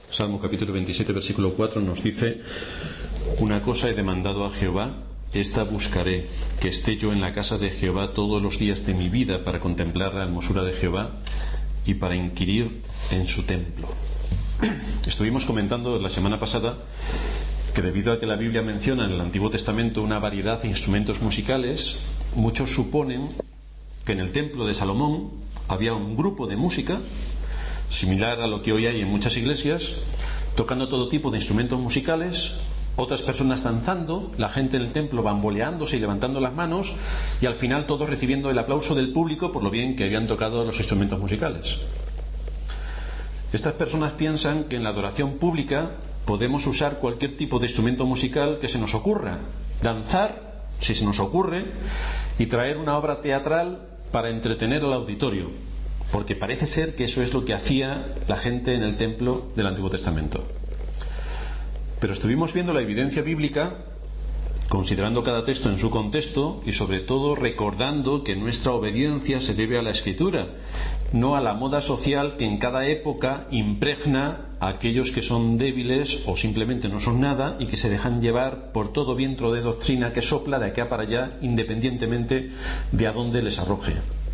Salmo capítulo 27, versículo 4 nos dice: una cosa he demandado a Jehová, esta buscaré, que esté yo en la casa de Jehová todos los días de mi vida, para contemplar la hermosura de Jehová y para inquirir en su templo. Estuvimos comentando la semana pasada que debido a que la Biblia menciona en el Antiguo Testamento una variedad de instrumentos musicales, muchos suponen que en el templo de Salomón había un grupo de música similar a lo que hoy hay en muchas iglesias, tocando todo tipo de instrumentos musicales, otras personas danzando, la gente en el templo bamboleándose y levantando las manos, y al final todos recibiendo el aplauso del público por lo bien que habían tocado los instrumentos musicales. Estas personas piensan que en la adoración pública podemos usar cualquier tipo de instrumento musical que se nos ocurra, danzar si se nos ocurre, y traer una obra teatral para entretener al auditorio, porque parece ser que eso es lo que hacía la gente en el templo del Antiguo Testamento. Pero estuvimos viendo la evidencia bíblica, considerando cada texto en su contexto y sobre todo recordando que nuestra obediencia se debe a la Escritura, no a la moda social que en cada época impregna a aquellos que son débiles o simplemente no son nada y que se dejan llevar por todo viento de doctrina que sopla de acá para allá, independientemente de a dónde les arroje.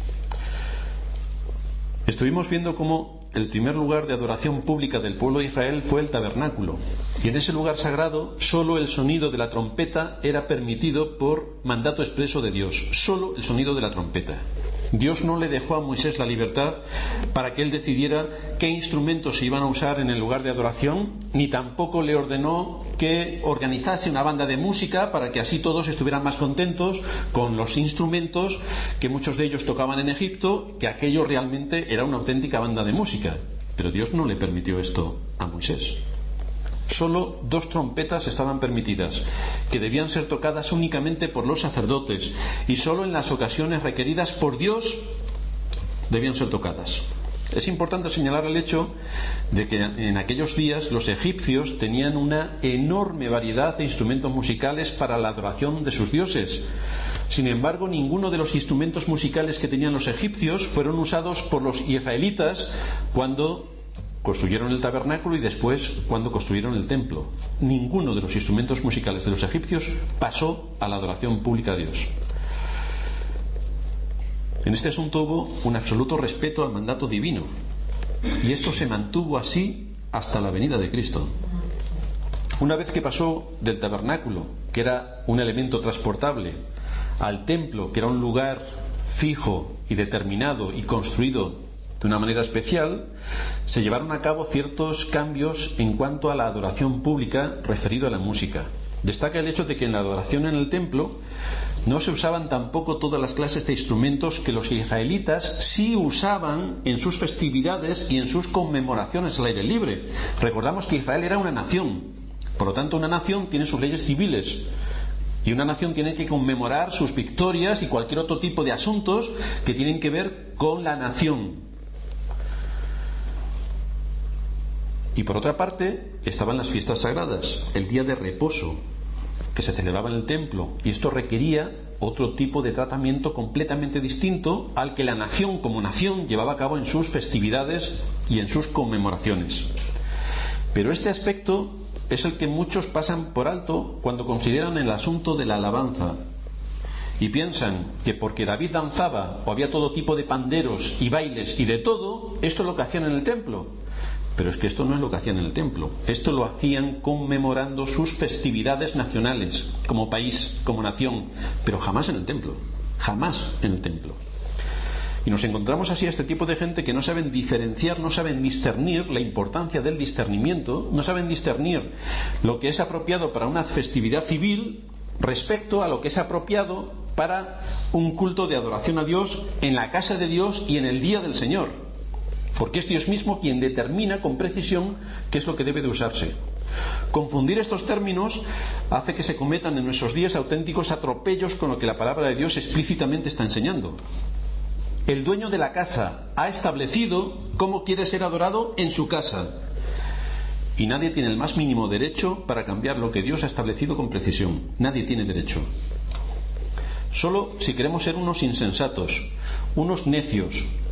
Estuvimos viendo cómo el primer lugar de adoración pública del pueblo de Israel fue el tabernáculo, y en ese lugar sagrado solo el sonido de la trompeta era permitido por mandato expreso de Dios, solo el sonido de la trompeta. Dios no le dejó a Moisés la libertad para que él decidiera qué instrumentos se iban a usar en el lugar de adoración, ni tampoco le ordenó que organizase una banda de música para que así todos estuvieran más contentos con los instrumentos que muchos de ellos tocaban en Egipto, que aquello realmente era una auténtica banda de música. Pero Dios no le permitió esto a Moisés. Solo 2 trompetas estaban permitidas, que debían ser tocadas únicamente por los sacerdotes, y solo en las ocasiones requeridas por Dios debían ser tocadas. Es importante señalar el hecho de que en aquellos días los egipcios tenían una enorme variedad de instrumentos musicales para la adoración de sus dioses. Sin embargo, ninguno de los instrumentos musicales que tenían los egipcios fueron usados por los israelitas cuando construyeron el tabernáculo y después cuando construyeron el templo. Ninguno de los instrumentos musicales de los egipcios pasó a la adoración pública a Dios. En este asunto hubo un absoluto respeto al mandato divino, y esto se mantuvo así hasta la venida de Cristo. Una vez que pasó del tabernáculo, que era un elemento transportable, al templo, que era un lugar fijo y determinado y construido de una manera especial, se llevaron a cabo ciertos cambios en cuanto a la adoración pública referido a la música. Destaca el hecho de que en la adoración en el templo no se usaban tampoco todas las clases de instrumentos que los israelitas sí usaban en sus festividades y en sus conmemoraciones al aire libre. Recordamos que Israel era una nación, por lo tanto una nación tiene sus leyes civiles, y una nación tiene que conmemorar sus victorias y cualquier otro tipo de asuntos que tienen que ver con la nación. Y por otra parte estaban las fiestas sagradas, el día de reposo que se celebraba en el templo, y esto requería otro tipo de tratamiento completamente distinto al que la nación como nación llevaba a cabo en sus festividades y en sus conmemoraciones. Pero este aspecto es el que muchos pasan por alto cuando consideran el asunto de la alabanza, y piensan que porque David danzaba o había todo tipo de panderos y bailes y de todo, esto es lo que hacían en el templo. Pero es que esto no es lo que hacían en el templo. Esto lo hacían conmemorando sus festividades nacionales, como país, como nación, pero jamás en el templo. Jamás en el templo. Y nos encontramos así a este tipo de gente que no saben diferenciar, no saben discernir la importancia del discernimiento, no saben discernir lo que es apropiado para una festividad civil respecto a lo que es apropiado para un culto de adoración a Dios en la casa de Dios y en el día del Señor. Porque es Dios mismo quien determina con precisión qué es lo que debe de usarse. Confundir estos términos hace que se cometan en nuestros días auténticos atropellos con lo que la palabra de Dios explícitamente está enseñando. El dueño de la casa ha establecido cómo quiere ser adorado en su casa, y nadie tiene el más mínimo derecho para cambiar lo que Dios ha establecido con precisión. Nadie tiene derecho. Solo si queremos ser unos insensatos, unos necios,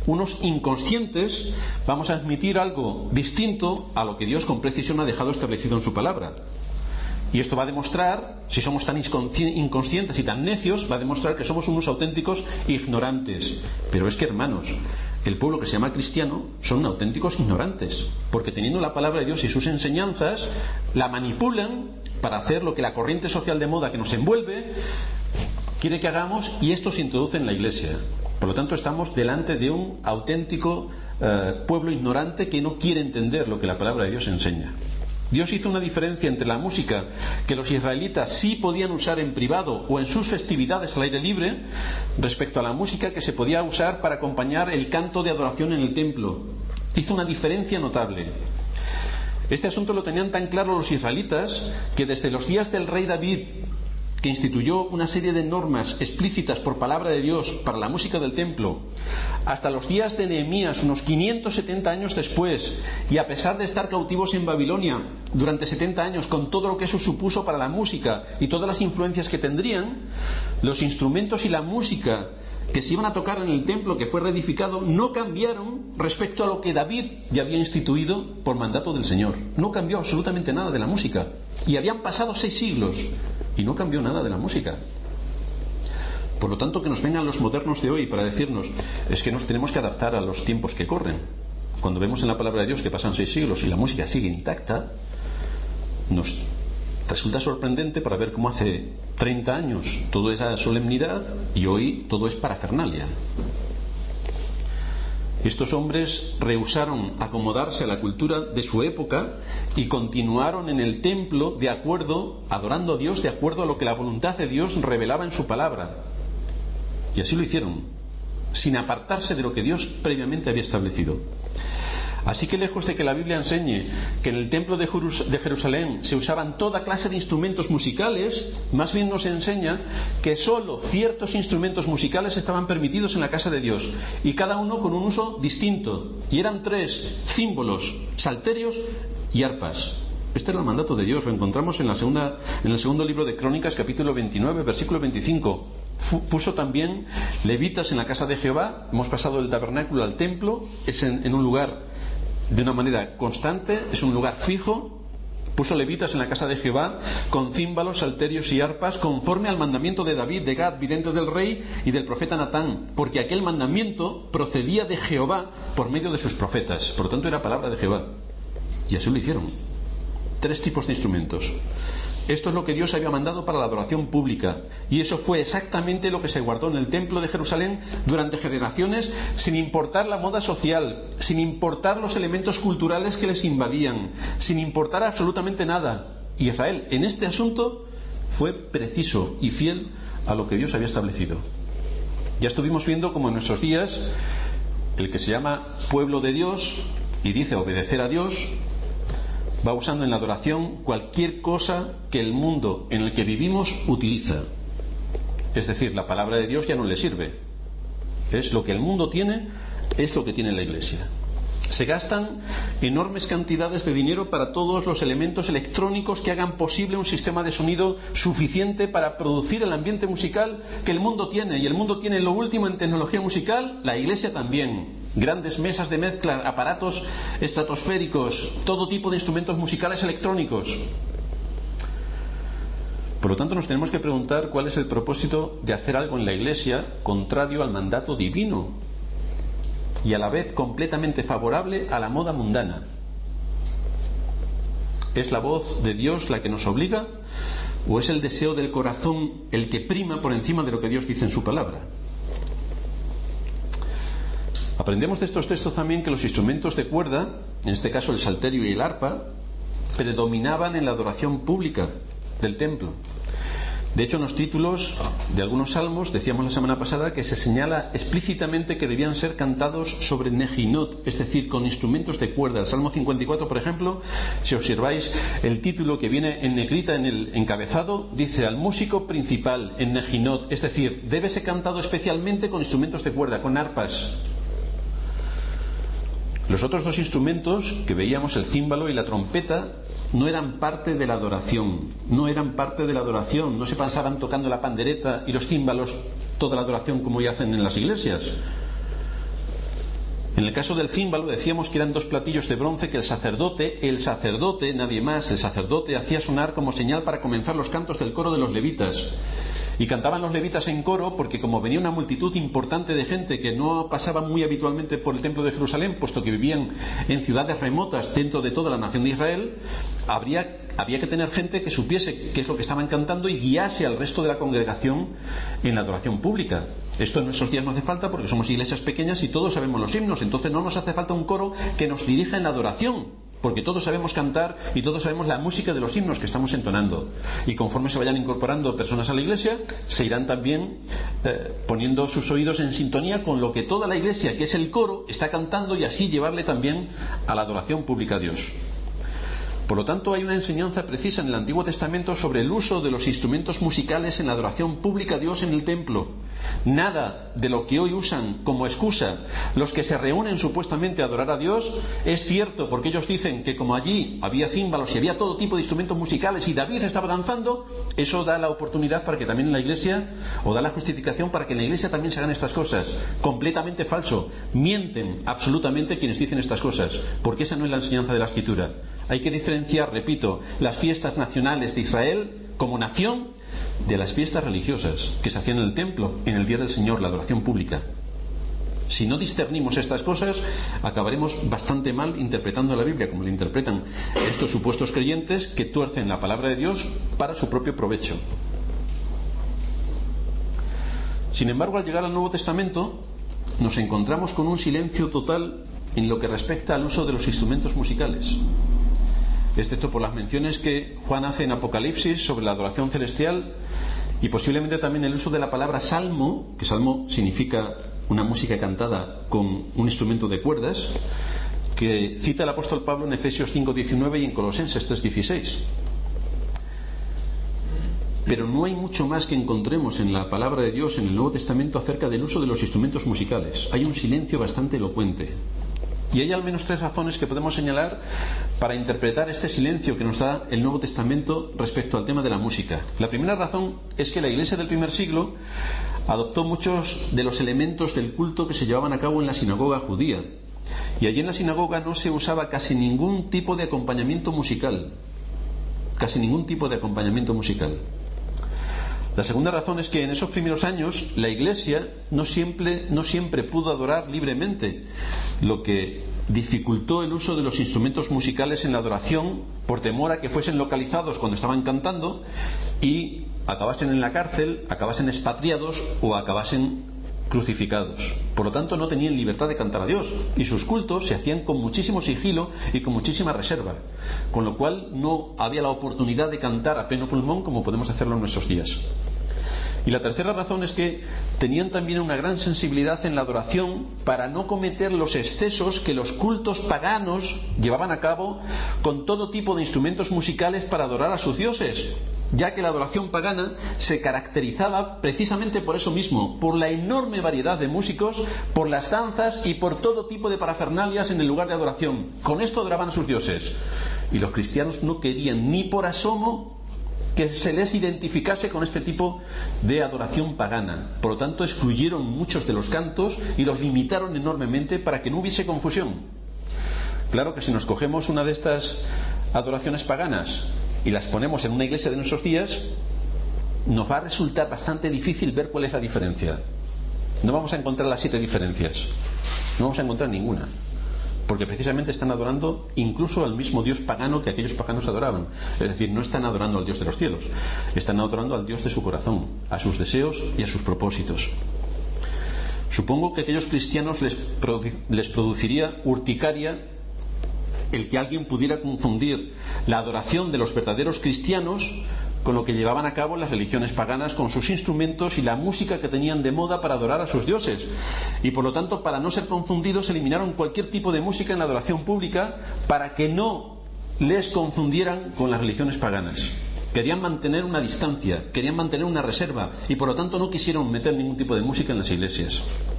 unos inconscientes, vamos a admitir algo distinto a lo que Dios con precisión ha dejado establecido en su palabra. Y esto va a demostrar, si somos tan inconscientes y tan necios, va a demostrar que somos unos auténticos ignorantes. Pero es que, hermanos, el pueblo que se llama cristiano son auténticos ignorantes, porque teniendo la palabra de Dios y sus enseñanzas, la manipulan para hacer lo que la corriente social de moda que nos envuelve quiere que hagamos, y esto se introduce en la Iglesia. Por lo tanto, estamos delante de un auténtico pueblo ignorante que no quiere entender lo que la palabra de Dios enseña. Dios hizo una diferencia entre la música que los israelitas sí podían usar en privado o en sus festividades al aire libre, respecto a la música que se podía usar para acompañar el canto de adoración en el templo. Hizo una diferencia notable. Este asunto lo tenían tan claro los israelitas que desde los días del rey David, que instituyó una serie de normas explícitas por palabra de Dios para la música del templo, hasta los días de Nehemías, unos 570 años después, y a pesar de estar cautivos en Babilonia durante 70 años, con todo lo que eso supuso para la música y todas las influencias que tendrían, los instrumentos y la música que se iban a tocar en el templo que fue reedificado no cambiaron respecto a lo que David ya había instituido por mandato del Señor. No cambió absolutamente nada de la música, y habían pasado 6 siglos y no cambió nada de la música. Por lo tanto, que nos vengan los modernos de hoy para decirnos es que nos tenemos que adaptar a los tiempos que corren, cuando vemos en la palabra de Dios que pasan 6 siglos y la música sigue intacta, nos resulta sorprendente para ver cómo hace 30 años todo era solemnidad y hoy todo es parafernalia. Estos hombres rehusaron acomodarse a la cultura de su época y continuaron en el templo adorando a Dios de acuerdo a lo que la voluntad de Dios revelaba en su palabra. Y así lo hicieron, sin apartarse de lo que Dios previamente había establecido. Así que, lejos de que la Biblia enseñe que en el templo de Jerusalén se usaban toda clase de instrumentos musicales, más bien nos enseña que sólo ciertos instrumentos musicales estaban permitidos en la casa de Dios, y cada uno con un uso distinto. Y eran 3: címbalos, salterios y arpas. Este era el mandato de Dios. Lo encontramos en el segundo libro de Crónicas, capítulo 29, versículo 25. Puso también levitas en la casa de Jehová. Hemos pasado del tabernáculo al templo. Es en un lugar de una manera constante, es un lugar fijo. Puso levitas en la casa de Jehová con címbalos, salterios y arpas, conforme al mandamiento de David, de Gad, vidente del rey, y del profeta Natán, porque aquel mandamiento procedía de Jehová por medio de sus profetas. Por lo tanto, era palabra de Jehová. Y así lo hicieron. 3 tipos de instrumentos. Esto es lo que Dios había mandado para la adoración pública, y eso fue exactamente lo que se guardó en el templo de Jerusalén durante generaciones, sin importar la moda social, sin importar los elementos culturales que les invadían, sin importar absolutamente nada. Y Israel, en este asunto, fue preciso y fiel a lo que Dios había establecido. Ya estuvimos viendo cómo en nuestros días el que se llama pueblo de Dios y dice obedecer a Dios va usando en la adoración cualquier cosa que el mundo en el que vivimos utiliza. Es decir, la palabra de Dios ya no le sirve. Es lo que el mundo tiene, es lo que tiene la Iglesia. Se gastan enormes cantidades de dinero para todos los elementos electrónicos que hagan posible un sistema de sonido suficiente para producir el ambiente musical que el mundo tiene. Y el mundo tiene lo último en tecnología musical, la Iglesia también. Grandes mesas de mezcla, aparatos estratosféricos, todo tipo de instrumentos musicales electrónicos. Por lo tanto, nos tenemos que preguntar cuál es el propósito de hacer algo en la Iglesia contrario al mandato divino y a la vez completamente favorable a la moda mundana. ¿Es la voz de Dios la que nos obliga o es el deseo del corazón el que prima por encima de lo que Dios dice en su palabra? Aprendemos de estos textos también que los instrumentos de cuerda, en este caso el salterio y el arpa, predominaban en la adoración pública del templo. De hecho, en los títulos de algunos salmos, decíamos la semana pasada, que se señala explícitamente que debían ser cantados sobre nejinot, es decir, con instrumentos de cuerda. El Salmo 54, por ejemplo, si observáis el título que viene en negrita en el encabezado, dice al músico principal en nejinot, es decir, debe ser cantado especialmente con instrumentos de cuerda, con arpas. Los otros 2 instrumentos que veíamos, el címbalo y la trompeta, no eran parte de la adoración. No se pasaban tocando la pandereta y los címbalos toda la adoración como ya hacen en las iglesias. En el caso del címbalo decíamos que eran 2 platillos de bronce que el sacerdote, nadie más, el sacerdote hacía sonar como señal para comenzar los cantos del coro de los levitas. Y cantaban los levitas en coro porque, como venía una multitud importante de gente que no pasaba muy habitualmente por el templo de Jerusalén, puesto que vivían en ciudades remotas dentro de toda la nación de Israel, había que tener gente que supiese qué es lo que estaban cantando y guiase al resto de la congregación en la adoración pública. Esto en nuestros días no hace falta porque somos iglesias pequeñas y todos sabemos los himnos, entonces no nos hace falta un coro que nos dirija en la adoración, porque todos sabemos cantar y todos sabemos la música de los himnos que estamos entonando. Y conforme se vayan incorporando personas a la iglesia, se irán también poniendo sus oídos en sintonía con lo que toda la iglesia, que es el coro, está cantando, y así llevarle también a la adoración pública a Dios. Por lo tanto, hay una enseñanza precisa en el Antiguo Testamento sobre el uso de los instrumentos musicales en la adoración pública a Dios en el templo. Nada de lo que hoy usan como excusa los que se reúnen supuestamente a adorar a Dios es cierto, porque ellos dicen que como allí había címbalos y había todo tipo de instrumentos musicales y David estaba danzando, eso da la oportunidad para que también en la iglesia, o da la justificación para que en la iglesia también se hagan estas cosas. Completamente falso. Mienten absolutamente quienes dicen estas cosas, porque esa no es la enseñanza de la Escritura. Hay que diferenciar, repito, las fiestas nacionales de Israel como nación de las fiestas religiosas que se hacían en el templo en el día del Señor, la adoración pública. Si no discernimos estas cosas, acabaremos bastante mal interpretando la Biblia como la interpretan estos supuestos creyentes que tuercen la palabra de Dios para su propio provecho. Sin embargo, al llegar al Nuevo Testamento nos encontramos con un silencio total en lo que respecta al uso de los instrumentos musicales, excepto por las menciones que Juan hace en Apocalipsis sobre la adoración celestial y posiblemente también el uso de la palabra salmo, que salmo significa una música cantada con un instrumento de cuerdas, que cita el apóstol Pablo en Efesios 5:19 y en Colosenses 3:16. Pero no hay mucho más que encontremos en la palabra de Dios en el Nuevo Testamento acerca del uso de los instrumentos musicales. Hay un silencio bastante elocuente. Y hay al menos 3 razones que podemos señalar para interpretar este silencio que nos da el Nuevo Testamento respecto al tema de la música. La primera razón es que la iglesia del primer siglo adoptó muchos de los elementos del culto que se llevaban a cabo en la sinagoga judía. Y allí en la sinagoga no se usaba casi ningún tipo de acompañamiento musical. Casi ningún tipo de acompañamiento musical. La segunda razón es que en esos primeros años la iglesia no siempre pudo adorar libremente, lo que dificultó el uso de los instrumentos musicales en la adoración por temor a que fuesen localizados cuando estaban cantando y acabasen en la cárcel, acabasen expatriados o acabasen crucificados. Por lo tanto, no tenían libertad de cantar a Dios y sus cultos se hacían con muchísimo sigilo y con muchísima reserva, con lo cual no había la oportunidad de cantar a pleno pulmón como podemos hacerlo en nuestros días. Y la tercera razón es que tenían también una gran sensibilidad en la adoración para no cometer los excesos que los cultos paganos llevaban a cabo con todo tipo de instrumentos musicales para adorar a sus dioses, ya que la adoración pagana se caracterizaba precisamente por eso mismo, por la enorme variedad de músicos, por las danzas y por todo tipo de parafernalias en el lugar de adoración. Con esto adoraban a sus dioses. Y los cristianos no querían ni por asomo que se les identificase con este tipo de adoración pagana. Por lo tanto, excluyeron muchos de los cantos y los limitaron enormemente para que no hubiese confusión. Claro que si nos cogemos una de estas adoraciones paganas y las ponemos en una iglesia de nuestros días, nos va a resultar bastante difícil ver cuál es la diferencia. No vamos a encontrar las 7 diferencias. No vamos a encontrar ninguna. Porque precisamente están adorando incluso al mismo Dios pagano que aquellos paganos adoraban. Es decir, no están adorando al Dios de los cielos, están adorando al Dios de su corazón, a sus deseos y a sus propósitos. Supongo que a aquellos cristianos les produciría urticaria el que alguien pudiera confundir la adoración de los verdaderos cristianos con lo que llevaban a cabo las religiones paganas con sus instrumentos y la música que tenían de moda para adorar a sus dioses. Y por lo tanto, para no ser confundidos, eliminaron cualquier tipo de música en la adoración pública para que no les confundieran con las religiones paganas. Querían mantener una distancia, querían mantener una reserva y por lo tanto no quisieron meter ningún tipo de música en las iglesias.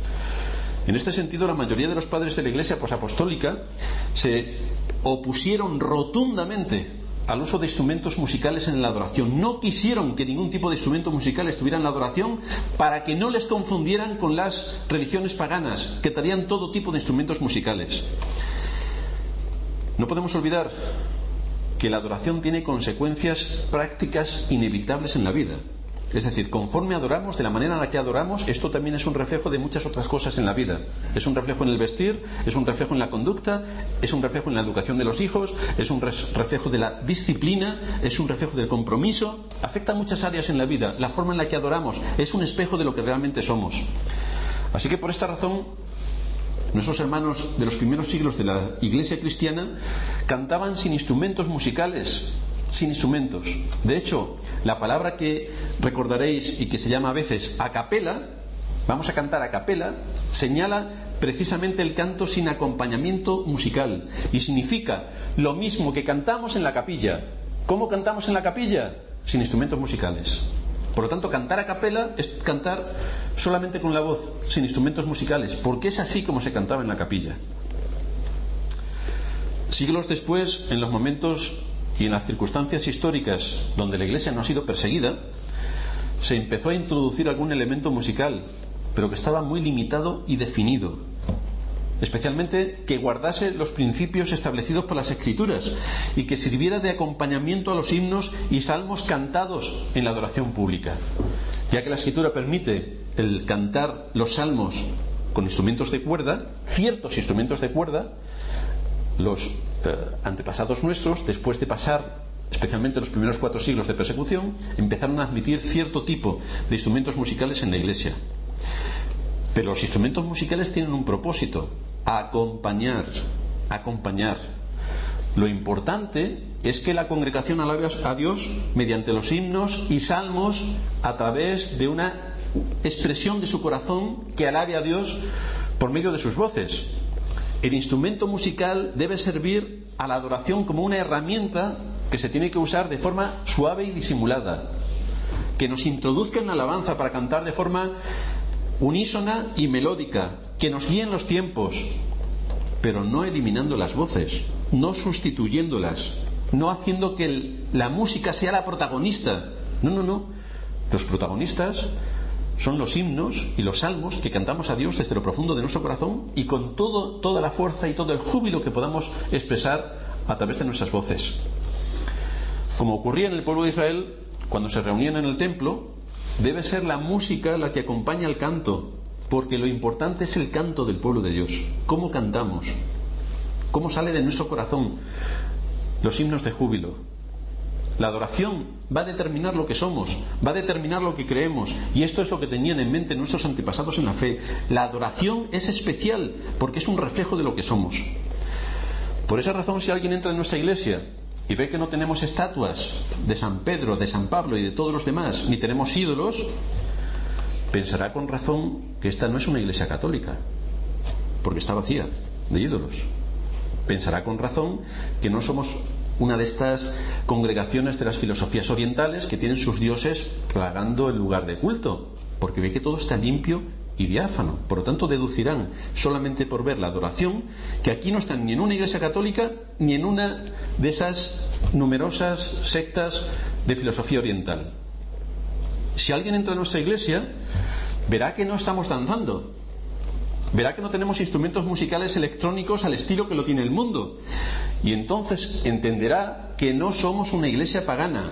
En este sentido, la mayoría de los padres de la iglesia posapostólica se opusieron rotundamente al uso de instrumentos musicales en la adoración. No quisieron que ningún tipo de instrumento musical estuviera en la adoración para que no les confundieran con las religiones paganas, que traían todo tipo de instrumentos musicales. No podemos olvidar que la adoración tiene consecuencias prácticas inevitables en la vida. Es decir, conforme adoramos, de la manera en la que adoramos, esto también es un reflejo de muchas otras cosas en la vida. Es un reflejo en el vestir, es un reflejo en la conducta, es un reflejo en la educación de los hijos, es un reflejo de la disciplina, es un reflejo del compromiso. Afecta a muchas áreas en la vida. La forma en la que adoramos es un espejo de lo que realmente somos. Así que por esta razón, nuestros hermanos de los primeros siglos de la Iglesia cristiana cantaban sin instrumentos musicales, sin instrumentos. De hecho, la palabra que recordaréis y que se llama a veces a capela, vamos a cantar a capela, señala precisamente el canto sin acompañamiento musical y significa lo mismo que cantamos en la capilla. ¿Cómo cantamos en la capilla? Sin instrumentos musicales. Por lo tanto, cantar a capela es cantar solamente con la voz, sin instrumentos musicales, porque es así como se cantaba en la capilla. Siglos después, en los momentos y en las circunstancias históricas donde la Iglesia no ha sido perseguida, se empezó a introducir algún elemento musical, pero que estaba muy limitado y definido. Especialmente que guardase los principios establecidos por las Escrituras y que sirviera de acompañamiento a los himnos y salmos cantados en la adoración pública, ya que la Escritura permite el cantar los salmos con instrumentos de cuerda, ciertos instrumentos de cuerda. Los antepasados nuestros, después de pasar especialmente los primeros 4 siglos de persecución, empezaron a admitir cierto tipo de instrumentos musicales en la Iglesia. Pero los instrumentos musicales tienen un propósito: acompañar. Lo importante es que la congregación alabe a Dios mediante los himnos y salmos, a través de una expresión de su corazón que alabe a Dios por medio de sus voces. El instrumento musical debe servir a la adoración como una herramienta que se tiene que usar de forma suave y disimulada, que nos introduzca en la alabanza para cantar de forma unísona y melódica, que nos guíe en los tiempos, pero no eliminando las voces, no sustituyéndolas, no haciendo que la música sea la protagonista. No. Los protagonistas son los himnos y los salmos que cantamos a Dios desde lo profundo de nuestro corazón y con toda la fuerza y todo el júbilo que podamos expresar a través de nuestras voces. Como ocurría en el pueblo de Israel, cuando se reunían en el templo, debe ser la música la que acompaña al canto, porque lo importante es el canto del pueblo de Dios. ¿Cómo cantamos? ¿Cómo sale de nuestro corazón los himnos de júbilo? La adoración va a determinar lo que somos, va a determinar lo que creemos, y esto es lo que tenían en mente nuestros antepasados en la fe. La adoración es especial porque es un reflejo de lo que somos. Por esa razón, si alguien entra en nuestra iglesia y ve que no tenemos estatuas de San Pedro, de San Pablo y de todos los demás, ni tenemos ídolos, pensará con razón que esta no es una iglesia católica, porque está vacía de ídolos. Pensará con razón que no somos una de estas congregaciones de las filosofías orientales que tienen sus dioses plagando el lugar de culto, porque ve que todo está limpio y diáfano. Por lo tanto, deducirán solamente por ver la adoración que aquí no están ni en una iglesia católica ni en una de esas numerosas sectas de filosofía oriental. Si alguien entra en nuestra iglesia, verá que no estamos danzando, verá que no tenemos instrumentos musicales electrónicos al estilo que lo tiene el mundo, y entonces entenderá que no somos una iglesia pagana,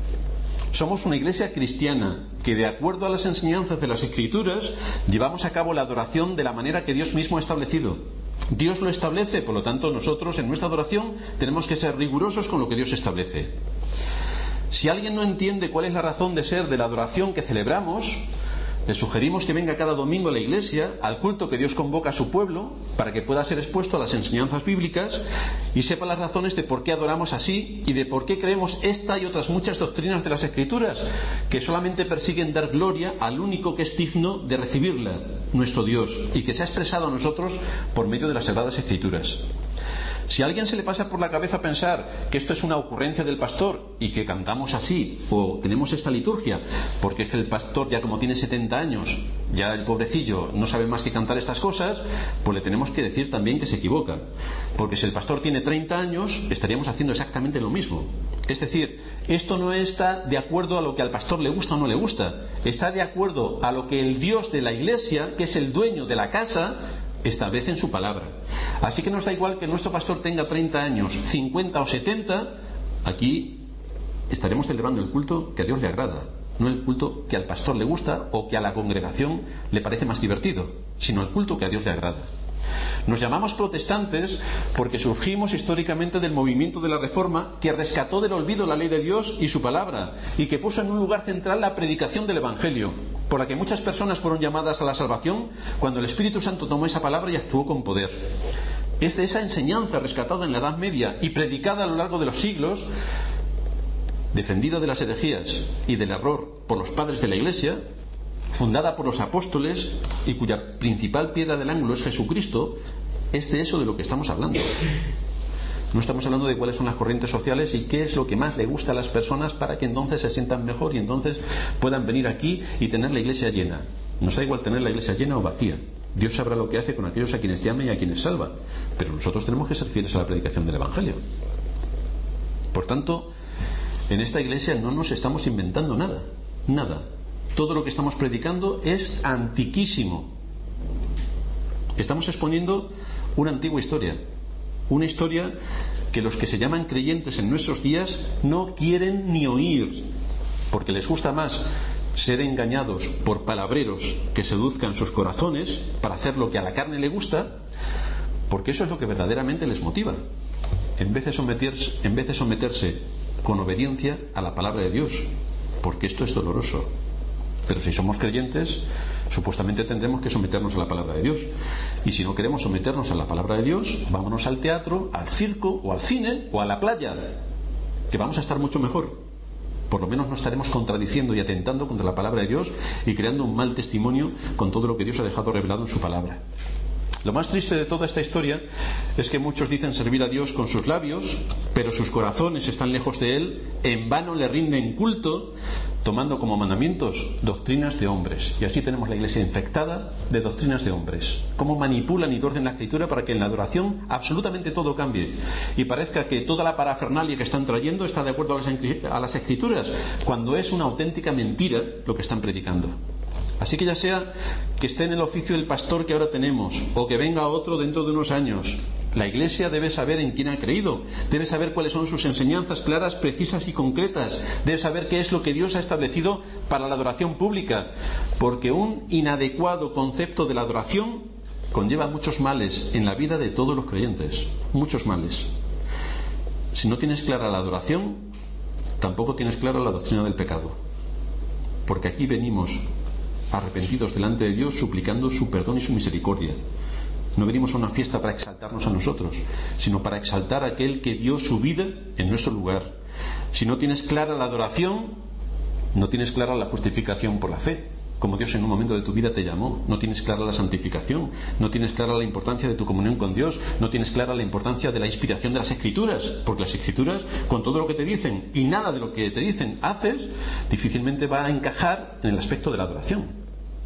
somos una iglesia cristiana, que de acuerdo a las enseñanzas de las Escrituras llevamos a cabo la adoración de la manera que Dios mismo ha establecido. Dios lo establece, por lo tanto nosotros en nuestra adoración tenemos que ser rigurosos con lo que Dios establece. Si alguien no entiende cuál es la razón de ser de la adoración que celebramos, le sugerimos que venga cada domingo a la iglesia, al culto que Dios convoca a su pueblo, para que pueda ser expuesto a las enseñanzas bíblicas y sepa las razones de por qué adoramos así y de por qué creemos esta y otras muchas doctrinas de las Escrituras, que solamente persiguen dar gloria al único que es digno de recibirla, nuestro Dios, y que se ha expresado a nosotros por medio de las Sagradas Escrituras. Si a alguien se le pasa por la cabeza pensar que esto es una ocurrencia del pastor y que cantamos así o tenemos esta liturgia porque es que el pastor ya como tiene 70 años, ya el pobrecillo no sabe más que cantar estas cosas, pues le tenemos que decir también que se equivoca. Porque si el pastor tiene 30 años, estaríamos haciendo exactamente lo mismo. Es decir, esto no está de acuerdo a lo que al pastor le gusta o no le gusta. Está de acuerdo a lo que el Dios de la iglesia, que es el dueño de la casa, establece en su palabra. Así que nos da igual que nuestro pastor tenga 30 años, 50 o 70, aquí estaremos celebrando el culto que a Dios le agrada, no el culto que al pastor le gusta o que a la congregación le parece más divertido, sino el culto que a Dios le agrada. Nos llamamos protestantes porque surgimos históricamente del movimiento de la Reforma, que rescató del olvido la ley de Dios y su palabra, y que puso en un lugar central la predicación del Evangelio, por la que muchas personas fueron llamadas a la salvación cuando el Espíritu Santo tomó esa palabra y actuó con poder. Es de esa enseñanza rescatada en la Edad Media y predicada a lo largo de los siglos, defendida de las herejías y del error por los padres de la Iglesia, fundada por los apóstoles y cuya principal piedra del ángulo es Jesucristo, es de eso de lo que estamos hablando. No estamos hablando de cuáles son las corrientes sociales y qué es lo que más le gusta a las personas para que entonces se sientan mejor y entonces puedan venir aquí y tener la iglesia llena. Nos da igual tener la iglesia llena o vacía. Dios sabrá lo que hace con aquellos a quienes llama y a quienes salva, pero nosotros tenemos que ser fieles a la predicación del Evangelio. Por tanto, en esta iglesia no nos estamos inventando nada. Todo lo que estamos predicando es antiquísimo. Estamos exponiendo una antigua historia, una historia que los que se llaman creyentes en nuestros días no quieren ni oír, porque les gusta más ser engañados por palabreros que seduzcan sus corazones para hacer lo que a la carne le gusta, porque eso es lo que verdaderamente les motiva, en vez de someterse con obediencia a la palabra de Dios, porque esto es doloroso. Pero si somos creyentes, supuestamente tendremos que someternos a la palabra de Dios. Y si no queremos someternos a la palabra de Dios, vámonos al teatro, al circo, o al cine, o a la playa, que vamos a estar mucho mejor. Por lo menos no estaremos contradiciendo y atentando contra la palabra de Dios y creando un mal testimonio con todo lo que Dios ha dejado revelado en su palabra. Lo más triste de toda esta historia es que muchos dicen servir a Dios con sus labios, pero sus corazones están lejos de Él, en vano le rinden culto, tomando como mandamientos doctrinas de hombres. Y así tenemos la iglesia infectada de doctrinas de hombres. Cómo manipulan y torcen la escritura para que en la adoración absolutamente todo cambie y parezca que toda la parafernalia que están trayendo está de acuerdo a las escrituras, cuando es una auténtica mentira lo que están predicando. Así que ya sea que esté en el oficio del pastor que ahora tenemos o que venga otro dentro de unos años, la iglesia debe saber en quién ha creído, debe saber cuáles son sus enseñanzas claras, precisas y concretas, debe saber qué es lo que Dios ha establecido para la adoración pública, porque un inadecuado concepto de la adoración conlleva muchos males en la vida de todos los creyentes, muchos males. Si no tienes clara la adoración, tampoco tienes clara la doctrina del pecado, porque aquí venimos arrepentidos delante de Dios, suplicando su perdón y su misericordia. No venimos a una fiesta para exaltarnos a nosotros, sino para exaltar a aquel que dio su vida en nuestro lugar. Si no tienes clara la adoración, no tienes clara la justificación por la fe, como Dios en un momento de tu vida te llamó. No tienes clara la santificación, no tienes clara la importancia de tu comunión con Dios, no tienes clara la importancia de la inspiración de las Escrituras, porque las Escrituras, con todo lo que te dicen y nada de lo que te dicen haces, difícilmente va a encajar en el aspecto de la adoración.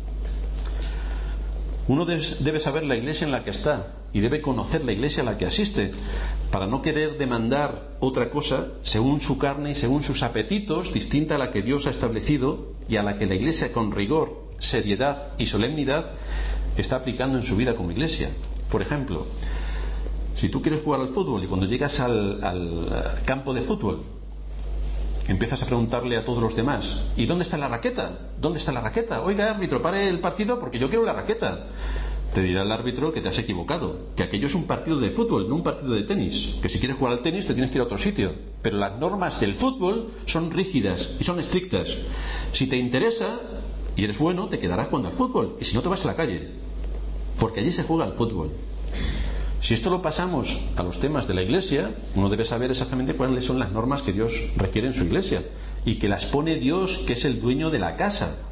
Uno debe saber la iglesia en la que está y debe conocer la iglesia a la que asiste para no querer demandar otra cosa según su carne y según sus apetitos, distinta a la que Dios ha establecido y a la que la iglesia con rigor, seriedad y solemnidad está aplicando en su vida como iglesia. Por ejemplo, si tú quieres jugar al fútbol y cuando llegas al campo de fútbol empiezas a preguntarle a todos los demás: ¿y dónde está la raqueta? ¿Dónde está la raqueta? Oiga, árbitro, pare el partido porque yo quiero la raqueta. Te dirá el árbitro que te has equivocado, que aquello es un partido de fútbol, no un partido de tenis, que si quieres jugar al tenis te tienes que ir a otro sitio. Pero las normas del fútbol son rígidas y son estrictas. Si te interesa y eres bueno, te quedarás jugando al fútbol, y si no, te vas a la calle, porque allí se juega al fútbol. Si esto lo pasamos a los temas de la iglesia, uno debe saber exactamente cuáles son las normas que Dios requiere en su iglesia y que las pone Dios, que es el dueño de la casa.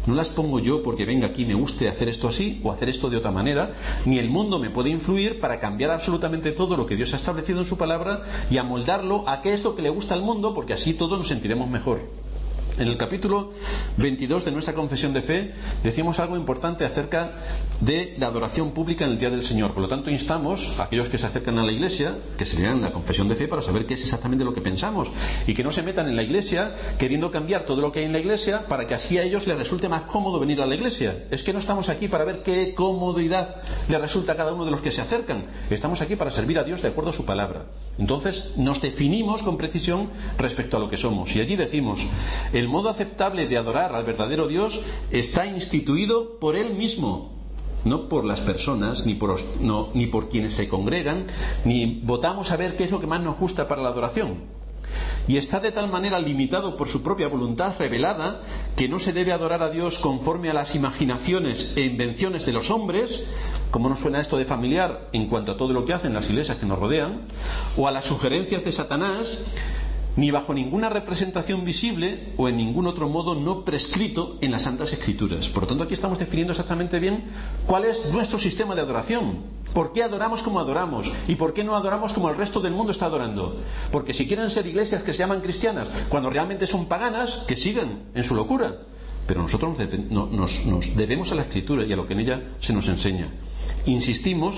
No las pongo yo porque venga aquí me guste hacer esto así o hacer esto de otra manera, ni el mundo me puede influir para cambiar absolutamente todo lo que Dios ha establecido en su palabra y amoldarlo a qué es lo que le gusta al mundo, porque así todos nos sentiremos mejor. En el capítulo 22 de nuestra confesión de fe decimos algo importante acerca de la adoración pública en el Día del Señor. Por lo tanto, instamos a aquellos que se acercan a la iglesia que se lean la confesión de fe para saber qué es exactamente lo que pensamos y que no se metan en la iglesia queriendo cambiar todo lo que hay en la iglesia para que así a ellos les resulte más cómodo venir a la iglesia. Es que no estamos aquí para ver qué comodidad le resulta a cada uno de los que se acercan. Estamos aquí para servir a Dios de acuerdo a su palabra. Entonces nos definimos con precisión respecto a lo que somos. Y allí decimos: el modo aceptable de adorar al verdadero Dios está instituido por Él mismo, no por las personas, ni por quienes se congregan, ni votamos a ver qué es lo que más nos gusta para la adoración. Y está de tal manera limitado por su propia voluntad revelada que no se debe adorar a Dios conforme a las imaginaciones e invenciones de los hombres, como nos suena esto de familiar en cuanto a todo lo que hacen las iglesias que nos rodean, o a las sugerencias de Satanás, ni bajo ninguna representación visible o en ningún otro modo no prescrito en las Santas Escrituras. Por lo tanto, aquí estamos definiendo exactamente bien cuál es nuestro sistema de adoración. ¿Por qué adoramos como adoramos? ¿Y por qué no adoramos como el resto del mundo está adorando? Porque si quieren ser iglesias que se llaman cristianas, cuando realmente son paganas, que sigan en su locura. Pero nosotros nos debemos a la Escritura y a lo que en ella se nos enseña. Insistimos,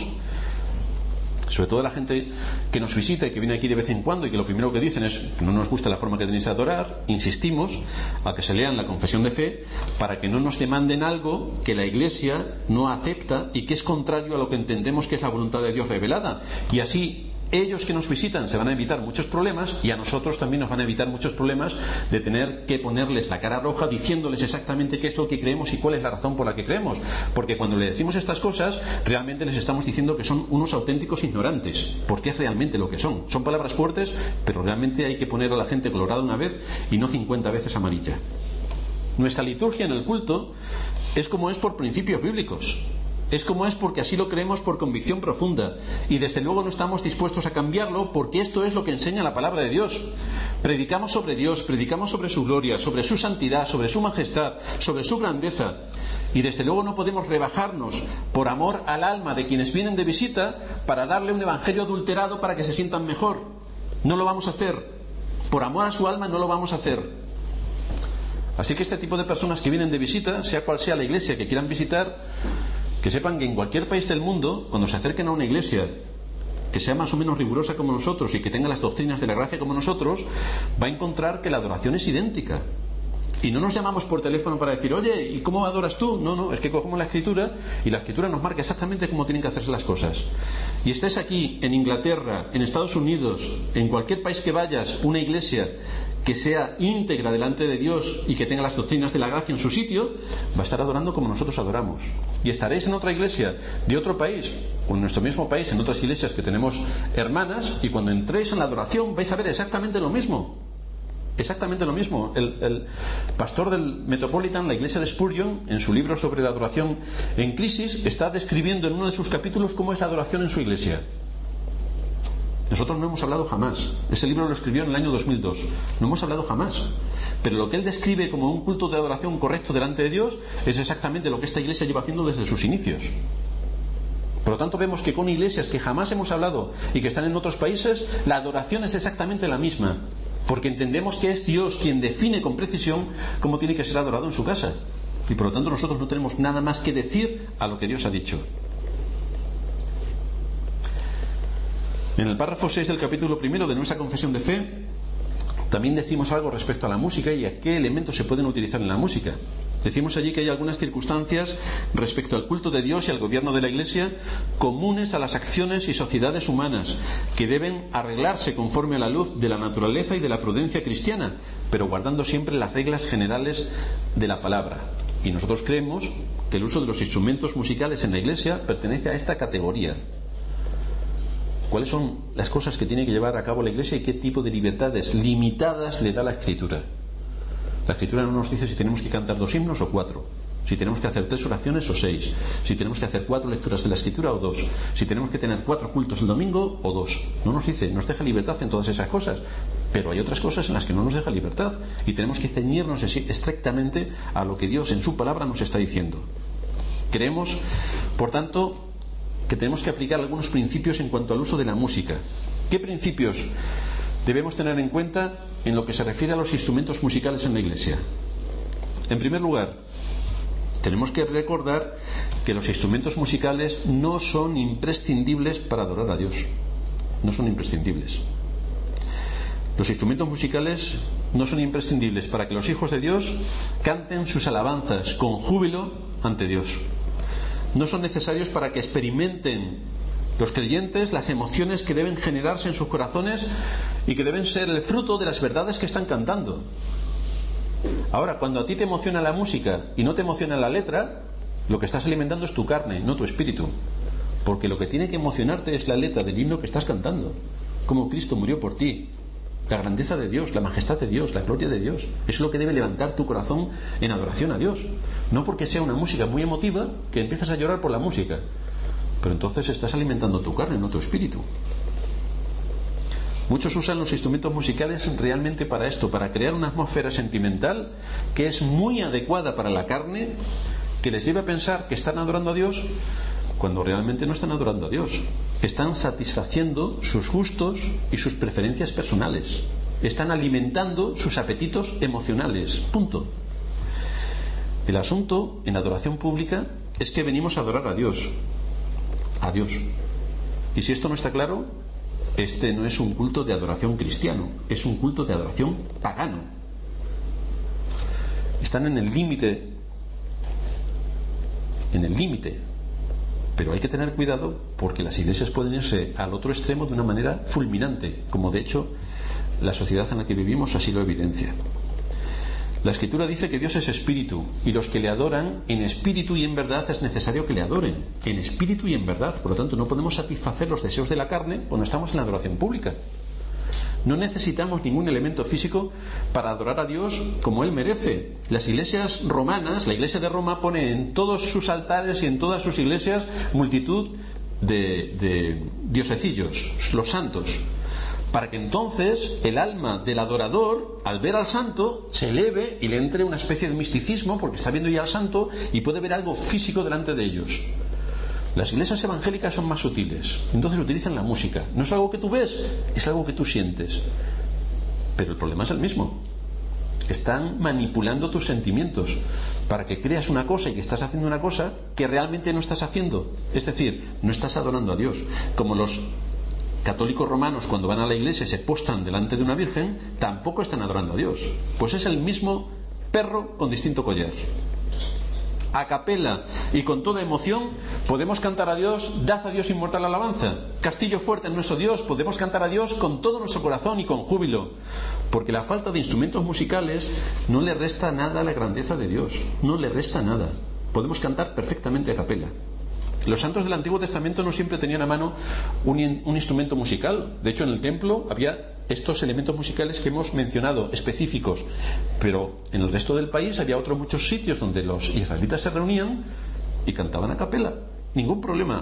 sobre todo la gente que nos visita y que viene aquí de vez en cuando y que lo primero que dicen es que no nos gusta la forma que tenéis de adorar, insistimos a que se lean la confesión de fe para que no nos demanden algo que la Iglesia no acepta y que es contrario a lo que entendemos que es la voluntad de Dios revelada. Y así ellos que nos visitan se van a evitar muchos problemas y a nosotros también nos van a evitar muchos problemas de tener que ponerles la cara roja diciéndoles exactamente qué es lo que creemos y cuál es la razón por la que creemos, porque cuando le decimos estas cosas realmente les estamos diciendo que son unos auténticos ignorantes, porque es realmente lo que son palabras fuertes, pero realmente hay que poner a la gente colorada una vez y no 50 veces amarilla. Nuestra liturgia en el culto es como es por principios bíblicos. Es como es porque así lo creemos por convicción profunda y desde luego no estamos dispuestos a cambiarlo porque esto es lo que enseña la palabra de Dios. Predicamos sobre Dios, predicamos sobre su gloria, sobre su santidad, sobre su majestad, sobre su grandeza y desde luego no podemos rebajarnos por amor al alma de quienes vienen de visita para darle un evangelio adulterado para que se sientan mejor. No lo vamos a hacer. Por amor a su alma no lo vamos a hacer. Así que este tipo de personas que vienen de visita, sea cual sea la iglesia que quieran visitar, que sepan que en cualquier país del mundo, cuando se acerquen a una iglesia que sea más o menos rigurosa como nosotros y que tenga las doctrinas de la gracia como nosotros, va a encontrar que la adoración es idéntica. Y no nos llamamos por teléfono para decir, oye, ¿y cómo adoras tú? No, es que cogemos la Escritura y la Escritura nos marca exactamente cómo tienen que hacerse las cosas. Y estés aquí, en Inglaterra, en Estados Unidos, en cualquier país que vayas, una iglesia que sea íntegra delante de Dios y que tenga las doctrinas de la gracia en su sitio, va a estar adorando como nosotros adoramos. Y estaréis en otra iglesia de otro país, o en nuestro mismo país, en otras iglesias que tenemos hermanas, y cuando entréis en la adoración vais a ver exactamente lo mismo. Exactamente lo mismo. El pastor del Metropolitan, la iglesia de Spurgeon, en su libro sobre la adoración en crisis, está describiendo en uno de sus capítulos cómo es la adoración en su iglesia. Nosotros no hemos hablado jamás. Ese libro lo escribió en el año 2002. No hemos hablado jamás. Pero lo que él describe como un culto de adoración correcto delante de Dios es exactamente lo que esta iglesia lleva haciendo desde sus inicios. Por lo tanto, vemos que con iglesias que jamás hemos hablado y que están en otros países, la adoración es exactamente la misma. Porque entendemos que es Dios quien define con precisión cómo tiene que ser adorado en su casa. Y por lo tanto nosotros no tenemos nada más que decir a lo que Dios ha dicho. En el párrafo 6 del capítulo 1 de nuestra confesión de fe también decimos algo respecto a la música y a qué elementos se pueden utilizar en la música. Decimos allí que hay algunas circunstancias respecto al culto de Dios y al gobierno de la Iglesia comunes a las acciones y sociedades humanas que deben arreglarse conforme a la luz de la naturaleza y de la prudencia cristiana, pero guardando siempre las reglas generales de la palabra. Y nosotros creemos que el uso de los instrumentos musicales en la Iglesia pertenece a esta categoría. ¿Cuáles son las cosas que tiene que llevar a cabo la Iglesia y qué tipo de libertades limitadas le da la Escritura? La Escritura no nos dice si tenemos que cantar 2 himnos o 4, si tenemos que hacer 3 oraciones o 6, si tenemos que hacer 4 lecturas de la Escritura o 2, si tenemos que tener 4 cultos el domingo o 2. No nos dice, nos deja libertad en todas esas cosas. Pero hay otras cosas en las que no nos deja libertad y tenemos que ceñirnos estrictamente a lo que Dios en su palabra nos está diciendo. Creemos, por tanto, que tenemos que aplicar algunos principios en cuanto al uso de la música. ¿Qué principios debemos tener en cuenta en lo que se refiere a los instrumentos musicales en la Iglesia? En primer lugar, tenemos que recordar que los instrumentos musicales no son imprescindibles para adorar a Dios. No son imprescindibles. Los instrumentos musicales no son imprescindibles para que los hijos de Dios canten sus alabanzas con júbilo ante Dios. No son necesarios para que experimenten los creyentes las emociones que deben generarse en sus corazones y que deben ser el fruto de las verdades que están cantando. Ahora, cuando a ti te emociona la música y no te emociona la letra, lo que estás alimentando es tu carne, no tu espíritu. Porque lo que tiene que emocionarte es la letra del himno que estás cantando. Cómo Cristo murió por ti. La grandeza de Dios, la majestad de Dios, la gloria de Dios. Eso es lo que debe levantar tu corazón en adoración a Dios. No porque sea una música muy emotiva que empiezas a llorar por la música. Pero entonces estás alimentando tu carne, no tu espíritu. Muchos usan los instrumentos musicales realmente para esto, para crear una atmósfera sentimental que es muy adecuada para la carne, que les lleva a pensar que están adorando a Dios cuando realmente no están adorando a Dios. Están satisfaciendo sus gustos y sus preferencias personales. Están alimentando sus apetitos emocionales. Punto. El asunto en adoración pública es que venimos a adorar a Dios. A Dios. Y si esto no está claro, este no es un culto de adoración cristiano, es un culto de adoración pagano. Están en el límite. En el límite. Pero hay que tener cuidado porque las iglesias pueden irse al otro extremo de una manera fulminante, como de hecho la sociedad en la que vivimos así lo evidencia. La Escritura dice que Dios es espíritu y los que le adoran en espíritu y en verdad es necesario que le adoren, en espíritu y en verdad. Por lo tanto, no podemos satisfacer los deseos de la carne cuando estamos en la adoración pública. No necesitamos ningún elemento físico para adorar a Dios como Él merece. Las iglesias romanas, la iglesia de Roma pone en todos sus altares y en todas sus iglesias multitud de diosecillos, los santos, para que entonces el alma del adorador, al ver al santo, se eleve y le entre una especie de misticismo porque está viendo ya al santo y puede ver algo físico delante de ellos. Las iglesias evangélicas son más sutiles, entonces utilizan la música. No es algo que tú ves, es algo que tú sientes. Pero el problema es el mismo. Están manipulando tus sentimientos para que creas una cosa y que estás haciendo una cosa que realmente no estás haciendo. Es decir, no estás adorando a Dios. Como los católicos romanos cuando van a la iglesia y se postran delante de una virgen, tampoco están adorando a Dios. Pues es el mismo perro con distinto collar. A capela y con toda emoción podemos cantar a Dios, dad a Dios inmortal alabanza. Castillo fuerte en nuestro Dios, podemos cantar a Dios con todo nuestro corazón y con júbilo, porque la falta de instrumentos musicales no le resta nada a la grandeza de Dios, no le resta nada. Podemos cantar perfectamente a capela. Los santos del Antiguo Testamento no siempre tenían a mano un instrumento musical. De hecho, en el templo había estos elementos musicales que hemos mencionado, específicos, pero en el resto del país había otros muchos sitios donde los israelitas se reunían y cantaban a capela. Ningún problema.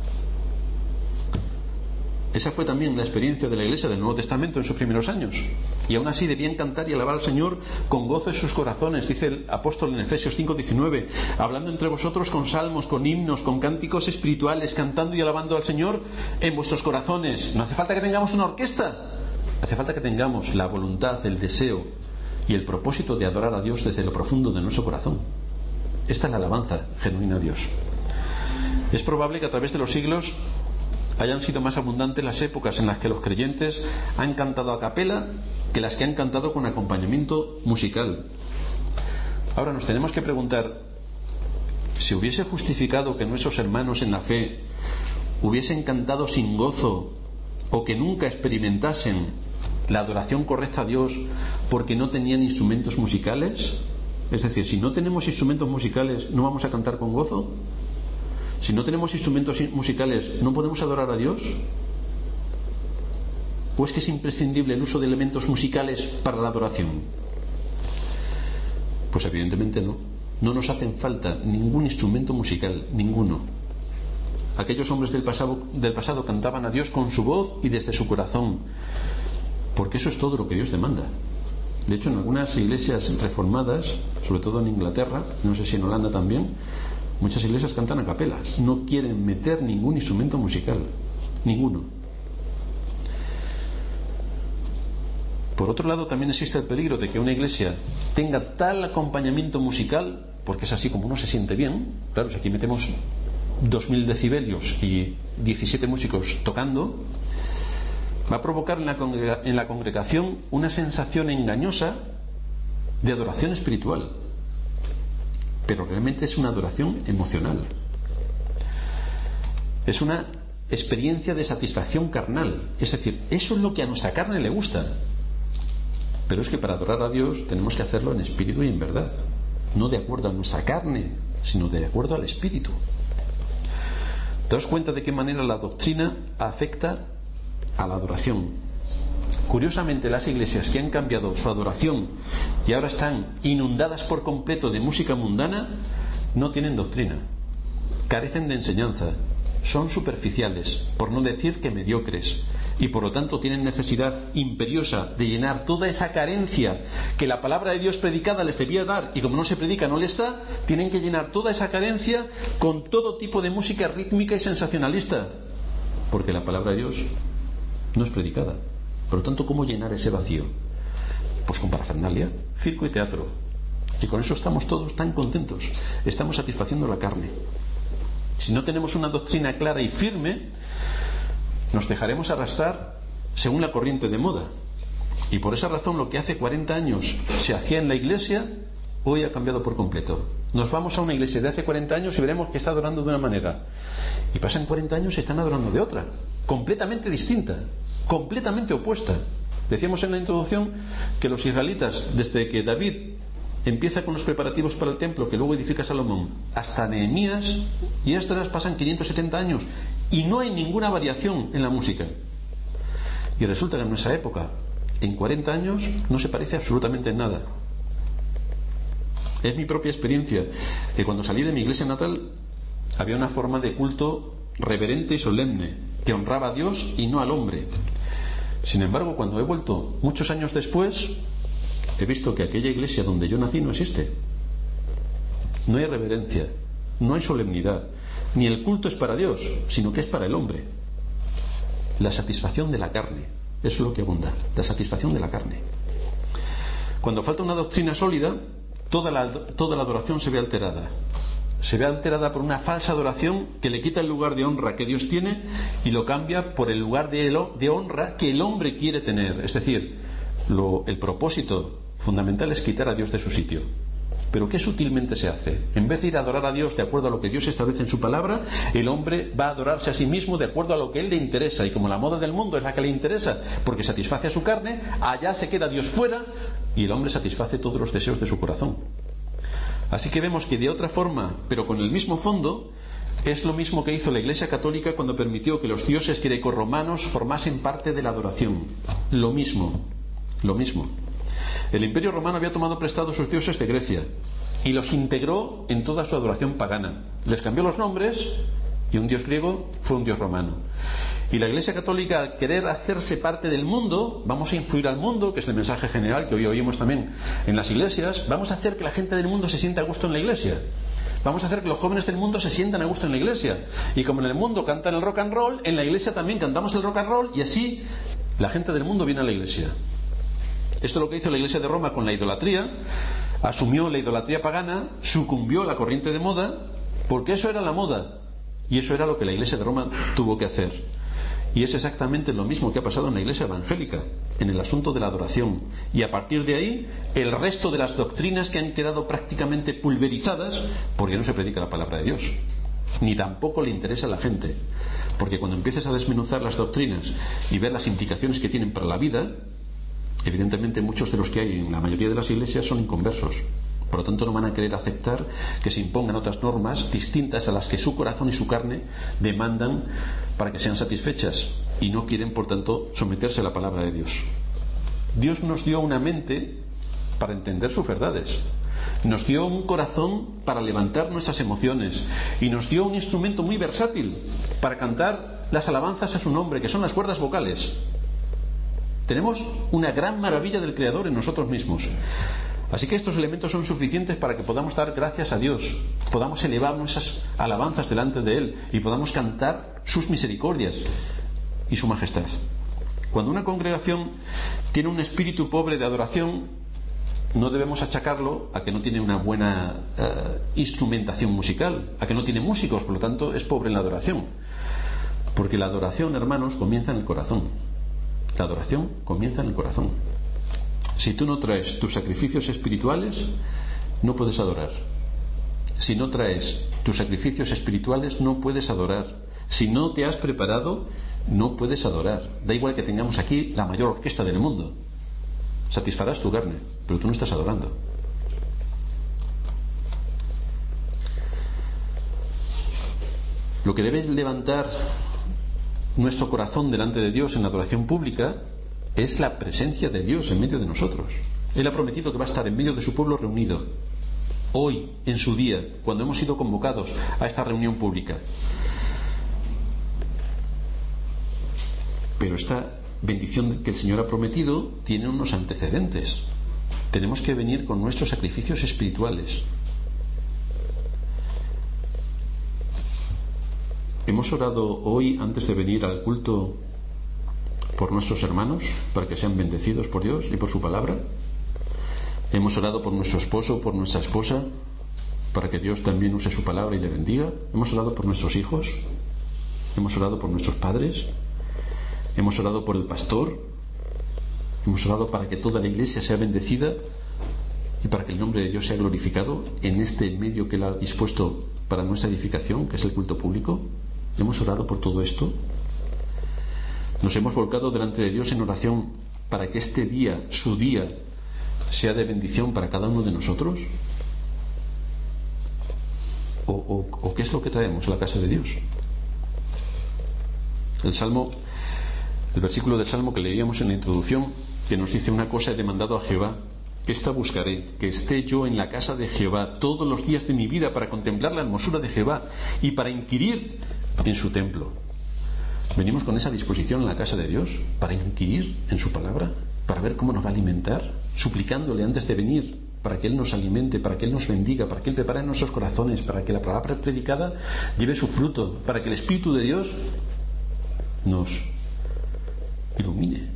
Esa fue también la experiencia de la Iglesia del Nuevo Testamento en sus primeros años. Y aún así debían cantar y alabar al Señor con gozo en sus corazones, dice el apóstol en Efesios 5:19, hablando entre vosotros con salmos, con himnos, con cánticos espirituales, cantando y alabando al Señor en vuestros corazones. No hace falta que tengamos una orquesta, hace falta que tengamos la voluntad, el deseo y el propósito de adorar a Dios desde lo profundo de nuestro corazón. Esta es la alabanza genuina a Dios. Es probable que a través de los siglos hayan sido más abundantes las épocas en las que los creyentes han cantado a capela que las que han cantado con acompañamiento musical. Ahora nos tenemos que preguntar, si hubiese justificado que nuestros hermanos en la fe hubiesen cantado sin gozo o que nunca experimentasen la adoración correcta a Dios porque no tenían instrumentos musicales, es decir, si no tenemos instrumentos musicales, ¿no vamos a cantar con gozo? Si no tenemos instrumentos musicales, ¿no podemos adorar a Dios? ¿O es que es imprescindible el uso de elementos musicales para la adoración? Pues evidentemente no. No nos hacen falta ningún instrumento musical, ninguno. Aquellos hombres del pasado cantaban a Dios con su voz y desde su corazón. porque eso es todo lo que Dios demanda. De hecho, en algunas iglesias reformadas, sobre todo en Inglaterra, no sé si en Holanda también, muchas iglesias cantan a capela. No quieren meter ningún instrumento musical, ninguno. Por otro lado, también existe el peligro de que una iglesia tenga tal acompañamiento musical, porque es así como uno se siente bien. Claro, si aquí metemos 2000 decibelios y 17 músicos tocando, va a provocar en la congregación una sensación engañosa de adoración espiritual, pero realmente es una adoración emocional. Es una experiencia de satisfacción carnal, es decir, eso es lo que a nuestra carne le gusta. Pero es que para adorar a Dios tenemos que hacerlo en espíritu y en verdad, no de acuerdo a nuestra carne, sino de acuerdo al espíritu. Daos cuenta de qué manera la doctrina afecta a la adoración. Curiosamente, las iglesias que han cambiado su adoración y ahora están inundadas por completo de música mundana, no tienen doctrina, carecen de enseñanza, son superficiales, por no decir que mediocres, y por lo tanto tienen necesidad imperiosa de llenar toda esa carencia que la palabra de Dios predicada les debía dar, y como no se predica no les da. Tienen que llenar toda esa carencia con todo tipo de música rítmica y sensacionalista, porque la palabra de Dios no es predicada. Por lo tanto, ¿cómo llenar ese vacío? Pues con parafernalia, circo y teatro. Y con eso estamos todos tan contentos. Estamos satisfaciendo la carne. Si no tenemos una doctrina clara y firme, nos dejaremos arrastrar según la corriente de moda. Y por esa razón, lo que hace 40 años se hacía en la iglesia, hoy ha cambiado por completo. Nos vamos a una iglesia de hace 40 años y veremos que está adorando de una manera. Y pasan 40 años y están adorando de otra, completamente distinta, completamente opuesta. Decíamos en la introducción que los israelitas, desde que David empieza con los preparativos para el templo que luego edifica Salomón, hasta Nehemías y Esdras, pasan 570 años y no hay ninguna variación en la música. Y resulta que en nuestra época, en 40 años, no se parece absolutamente en nada. Es mi propia experiencia que cuando salí de mi iglesia natal había una forma de culto reverente y solemne que honraba a Dios y no al hombre. Sin embargo, cuando he vuelto muchos años después, he visto que aquella iglesia donde yo nací no existe. No hay reverencia, no hay solemnidad, ni el culto es para Dios, sino que es para el hombre. La satisfacción de la carne, eso es lo que abunda, la satisfacción de la carne. Cuando falta una doctrina sólida, toda la adoración se ve alterada. Se ve alterada por una falsa adoración que le quita el lugar de honra que Dios tiene y lo cambia por el lugar de honra que el hombre quiere tener. Es decir, el propósito fundamental es quitar a Dios de su sitio. Pero ¿qué sutilmente se hace? En vez de ir a adorar a Dios de acuerdo a lo que Dios establece en su palabra, el hombre va a adorarse a sí mismo de acuerdo a lo que él le interesa. Y como la moda del mundo es la que le interesa porque satisface a su carne, allá se queda Dios fuera y el hombre satisface todos los deseos de su corazón. Así que vemos que de otra forma, pero con el mismo fondo, es lo mismo que hizo la Iglesia Católica cuando permitió que los dioses grecorromanos formasen parte de la adoración. Lo mismo. El Imperio Romano había tomado prestados sus dioses de Grecia y los integró en toda su adoración pagana. Les cambió los nombres y un dios griego fue un dios romano. Y la Iglesia Católica, al querer hacerse parte del mundo, vamos a influir al mundo, que es el mensaje general que hoy oímos también en las iglesias, vamos a hacer que la gente del mundo se sienta a gusto en la iglesia. Vamos a hacer que los jóvenes del mundo se sientan a gusto en la iglesia. Y como en el mundo cantan el rock and roll, en la iglesia también cantamos el rock and roll y así la gente del mundo viene a la iglesia. Esto es lo que hizo la Iglesia de Roma con la idolatría. Asumió la idolatría pagana, sucumbió a la corriente de moda, porque eso era la moda. Y eso era lo que la Iglesia de Roma tuvo que hacer. Y es exactamente lo mismo que ha pasado en la Iglesia evangélica, en el asunto de la adoración. Y a partir de ahí, el resto de las doctrinas que han quedado prácticamente pulverizadas, porque no se predica la palabra de Dios, ni tampoco le interesa a la gente. Porque cuando empieces a desmenuzar las doctrinas y ver las implicaciones que tienen para la vida, evidentemente muchos de los que hay en la mayoría de las iglesias son inconversos. Por lo tanto, no van a querer aceptar que se impongan otras normas distintas a las que su corazón y su carne demandan para que sean satisfechas, y no quieren, por tanto, someterse a la palabra de Dios. Dios nos dio una mente para entender sus verdades, nos dio un corazón para levantar nuestras emociones y nos dio un instrumento muy versátil para cantar las alabanzas a su nombre, que son las cuerdas vocales. Tenemos una gran maravilla del Creador en nosotros mismos. Así que estos elementos son suficientes para que podamos dar gracias a Dios, podamos elevar nuestras alabanzas delante de Él y podamos cantar sus misericordias y su majestad. Cuando una congregación tiene un espíritu pobre de adoración, no debemos achacarlo a que no tiene una buena instrumentación musical, a que no tiene músicos, por lo tanto es pobre en la adoración. Porque la adoración, hermanos, comienza en el corazón. La adoración comienza en el corazón. Si tú no traes tus sacrificios espirituales, no puedes adorar. Si no traes tus sacrificios espirituales, no puedes adorar. Si no te has preparado, no puedes adorar. Da igual que tengamos aquí la mayor orquesta del mundo. Satisfarás tu carne, pero tú no estás adorando. Lo que debe levantar nuestro corazón delante de Dios en la adoración pública es la presencia de Dios en medio de nosotros. Él ha prometido que va a estar en medio de su pueblo reunido hoy, en su día, cuando hemos sido convocados a esta reunión pública. Pero esta bendición que el Señor ha prometido tiene unos antecedentes. Tenemos que venir con nuestros sacrificios espirituales. Hemos orado hoy, antes de venir al culto, por nuestros hermanos, para que sean bendecidos por Dios y por su palabra. Hemos orado por nuestro esposo, por nuestra esposa, para que Dios también use su palabra y le bendiga. Hemos orado por nuestros hijos. Hemos orado por nuestros padres. Hemos orado por el pastor. Hemos orado para que toda la iglesia sea bendecida y para que el nombre de Dios sea glorificado en este medio que Él ha dispuesto para nuestra edificación, que es el culto público. Hemos orado por todo esto. Nos hemos volcado delante de Dios en oración para que este día, su día, sea de bendición para cada uno de nosotros. ¿O qué es lo que traemos a la casa de Dios? El versículo del Salmo que leíamos en la introducción, que nos dice: una cosa he demandado a Jehová, esta buscaré, que esté yo en la casa de Jehová todos los días de mi vida, para contemplar la hermosura de Jehová y para inquirir en su templo. Venimos con esa disposición en la casa de Dios para inquirir en su palabra, para ver cómo nos va a alimentar, suplicándole antes de venir para que Él nos alimente, para que Él nos bendiga, para que Él prepare nuestros corazones, para que la palabra predicada lleve su fruto, para que el Espíritu de Dios nos ilumine.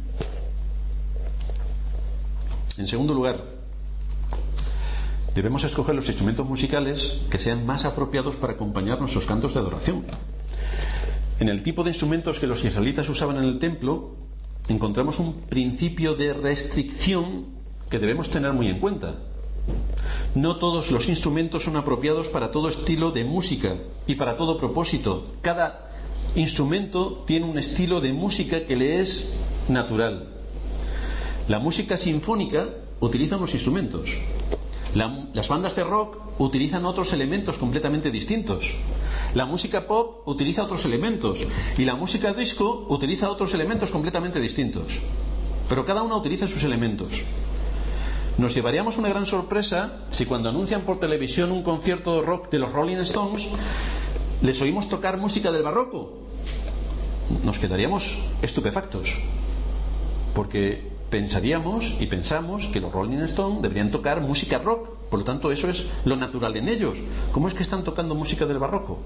En segundo lugar, debemos escoger los instrumentos musicales que sean más apropiados para acompañar nuestros cantos de adoración. En el tipo de instrumentos que los israelitas usaban en el templo, encontramos un principio de restricción que debemos tener muy en cuenta. No todos los instrumentos son apropiados para todo estilo de música y para todo propósito. Cada instrumento tiene un estilo de música que le es natural. La música sinfónica utiliza unos instrumentos. Las bandas de rock utilizan otros elementos completamente distintos. La música pop utiliza otros elementos. Y la música disco utiliza otros elementos completamente distintos. Pero cada una utiliza sus elementos. Nos llevaríamos una gran sorpresa si cuando anuncian por televisión un concierto de rock de los Rolling Stones, les oímos tocar música del barroco. Nos quedaríamos estupefactos. Porque pensaríamos y pensamos que los Rolling Stones deberían tocar música rock. Por lo tanto, eso es lo natural en ellos. ¿Cómo es que están tocando música del barroco?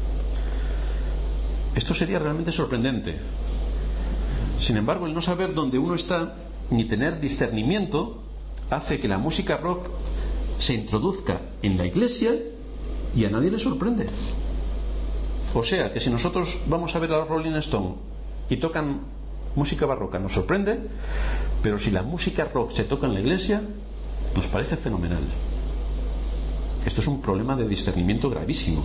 Esto sería realmente sorprendente. Sin embargo, el no saber dónde uno está, ni tener discernimiento, hace que la música rock se introduzca en la iglesia y a nadie le sorprende. O sea, que si nosotros vamos a ver a los Rolling Stones y tocan música barroca, nos sorprende, pero si la música rock se toca en la iglesia, nos parece fenomenal. Esto es un problema de discernimiento gravísimo.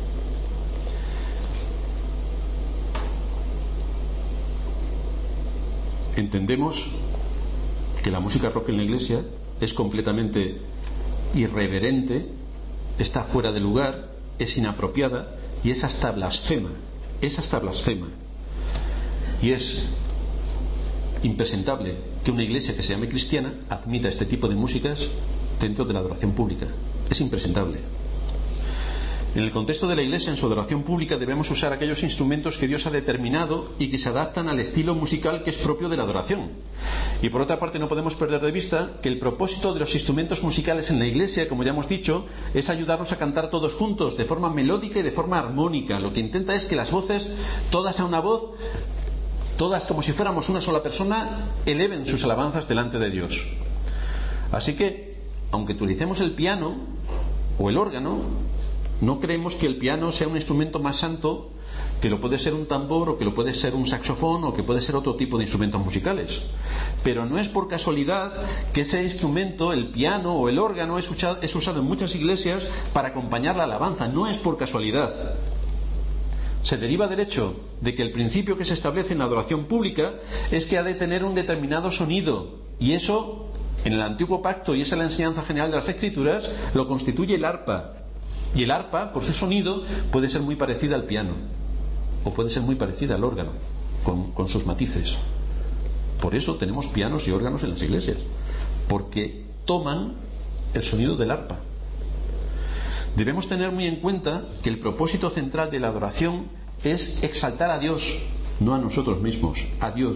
Entendemos que la música rock en la iglesia es completamente irreverente, está fuera de lugar, es inapropiada y es hasta blasfema. Es hasta blasfema. Y es impresentable que una iglesia que se llame cristiana admita este tipo de músicas dentro de la adoración pública. Es impresentable. En el contexto de la Iglesia, en su adoración pública, debemos usar aquellos instrumentos que Dios ha determinado y que se adaptan al estilo musical que es propio de la adoración. Y por otra parte, no podemos perder de vista que el propósito de los instrumentos musicales en la Iglesia, como ya hemos dicho, es ayudarnos a cantar todos juntos, de forma melódica y de forma armónica. Lo que intenta es que las voces, todas a una voz, todas como si fuéramos una sola persona, eleven sus alabanzas delante de Dios. Así que, aunque utilicemos el piano o el órgano, no creemos que el piano sea un instrumento más santo que lo puede ser un tambor, o que lo puede ser un saxofón, o que puede ser otro tipo de instrumentos musicales. Pero no es por casualidad que ese instrumento, el piano o el órgano, es usado en muchas iglesias para acompañar la alabanza. No es por casualidad. Se deriva del hecho de que el principio que se establece en la adoración pública es que ha de tener un determinado sonido, y eso, en el Antiguo Pacto, y esa es la enseñanza general de las Escrituras, lo constituye el arpa. Y el arpa, por su sonido, puede ser muy parecida al piano, o puede ser muy parecida al órgano, con sus matices. Por eso tenemos pianos y órganos en las iglesias, porque toman el sonido del arpa. Debemos tener muy en cuenta que el propósito central de la adoración es exaltar a Dios, no a nosotros mismos, a Dios.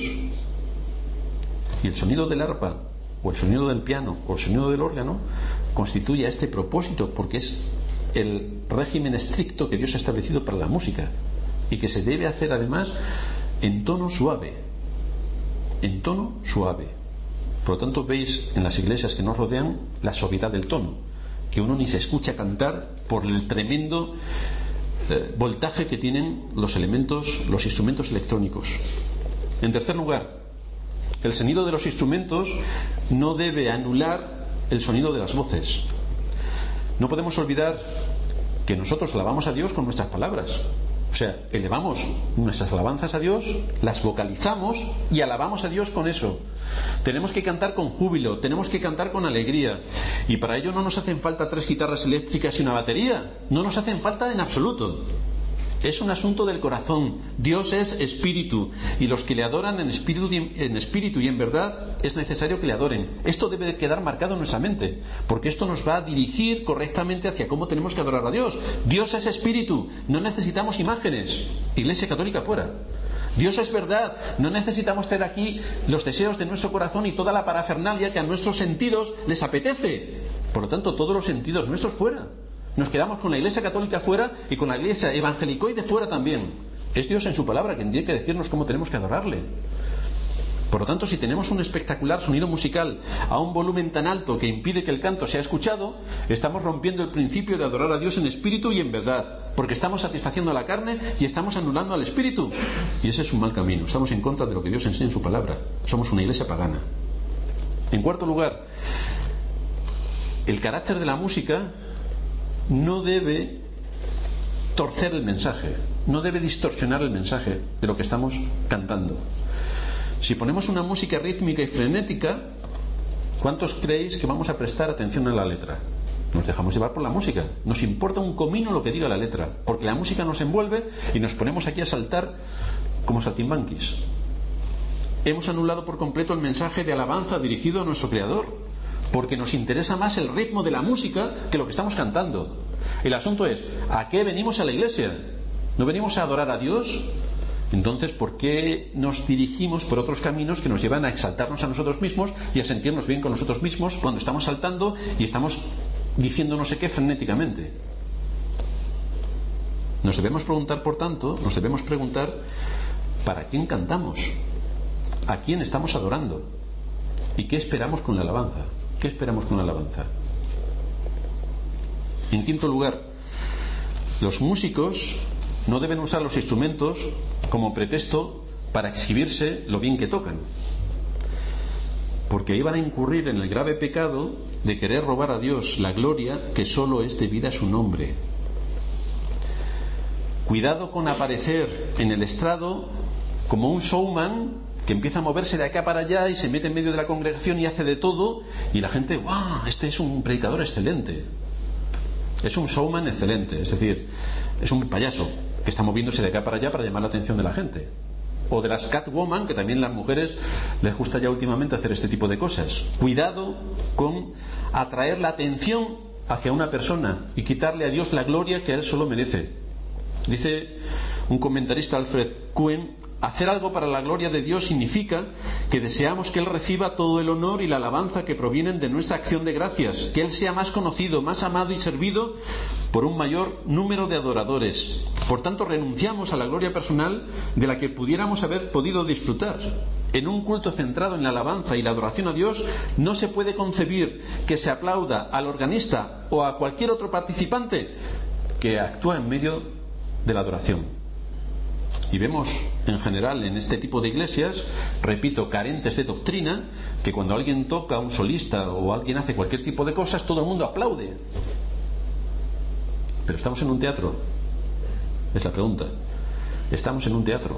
Y el sonido del arpa, o el sonido del piano, o el sonido del órgano, constituye este propósito, porque es el régimen estricto que Dios ha establecido para la música, y que se debe hacer además en tono suave. En tono suave. Por lo tanto, veis en las iglesias que nos rodean la suavidad del tono, que uno ni se escucha cantar por el tremendo voltaje que tienen los instrumentos electrónicos. En tercer lugar, el sonido de los instrumentos no debe anular el sonido de las voces. No podemos olvidar que nosotros alabamos a Dios con nuestras palabras. O sea, elevamos nuestras alabanzas a Dios, las vocalizamos y alabamos a Dios con eso. Tenemos que cantar con júbilo, tenemos que cantar con alegría. Y para ello no nos hacen falta 3 guitarras eléctricas y una batería. No nos hacen falta en absoluto. Es un asunto del corazón. Dios es espíritu, y los que le adoran en espíritu y en verdad es necesario que le adoren. Esto debe de quedar marcado en nuestra mente, porque esto nos va a dirigir correctamente hacia cómo tenemos que adorar a Dios. Dios es espíritu, no necesitamos imágenes. Iglesia católica fuera. Dios es verdad, no necesitamos traer aquí los deseos de nuestro corazón y toda la parafernalia que a nuestros sentidos les apetece. Por lo tanto, todos los sentidos nuestros fuera. Nos quedamos con la Iglesia católica fuera y con la Iglesia evangelicoide fuera también. Es Dios en su palabra quien tiene que decirnos cómo tenemos que adorarle. Por lo tanto, si tenemos un espectacular sonido musical a un volumen tan alto que impide que el canto sea escuchado, estamos rompiendo el principio de adorar a Dios en espíritu y en verdad, porque estamos satisfaciendo a la carne y estamos anulando al espíritu. Y ese es un mal camino. Estamos en contra de lo que Dios enseña en su palabra. Somos una iglesia pagana. En cuarto lugar, el carácter de la música no debe torcer el mensaje, no debe distorsionar el mensaje de lo que estamos cantando. Si ponemos una música rítmica y frenética, ¿cuántos creéis que vamos a prestar atención a la letra? Nos dejamos llevar por la música, nos importa un comino lo que diga la letra, porque la música nos envuelve y nos ponemos aquí a saltar como saltimbanquis. Hemos anulado por completo el mensaje de alabanza dirigido a nuestro Creador, porque nos interesa más el ritmo de la música que lo que estamos cantando. El asunto es, ¿a qué venimos a la iglesia? ¿No venimos a adorar a Dios? Entonces, ¿por qué nos dirigimos por otros caminos que nos llevan a exaltarnos a nosotros mismos y a sentirnos bien con nosotros mismos cuando estamos saltando y estamos diciendo no sé qué frenéticamente? Nos debemos preguntar, por tanto, ¿para quién cantamos? ¿A quién estamos adorando? ¿Y qué esperamos con la alabanza? ¿Qué esperamos con la alabanza? En quinto lugar, los músicos no deben usar los instrumentos como pretexto para exhibirse lo bien que tocan, porque ahí van a incurrir en el grave pecado de querer robar a Dios la gloria que solo es debida a su nombre. Cuidado con aparecer en el estrado como un showman que empieza a moverse de acá para allá y se mete en medio de la congregación y hace de todo, y la gente, ¡guau! Este es un predicador excelente, es un showman excelente, es decir, es un payaso que está moviéndose de acá para allá para llamar la atención de la gente. O de las catwoman, que también las mujeres les gusta ya últimamente hacer este tipo de cosas. Cuidado con atraer la atención hacia una persona y quitarle a Dios la gloria que a Él solo merece. Dice un comentarista, Alfred Cohen, hacer algo para la gloria de Dios significa que deseamos que Él reciba todo el honor y la alabanza que provienen de nuestra acción de gracias, que Él sea más conocido, más amado y servido por un mayor número de adoradores. Por tanto, renunciamos a la gloria personal de la que pudiéramos haber podido disfrutar. En un culto centrado en la alabanza y la adoración a Dios, no se puede concebir que se aplauda al organista o a cualquier otro participante que actúa en medio de la adoración. Y vemos en general en este tipo de iglesias, repito, carentes de doctrina, que cuando alguien toca a un solista o alguien hace cualquier tipo de cosas, todo el mundo aplaude. Pero estamos en un teatro. Es la pregunta. Estamos en un teatro.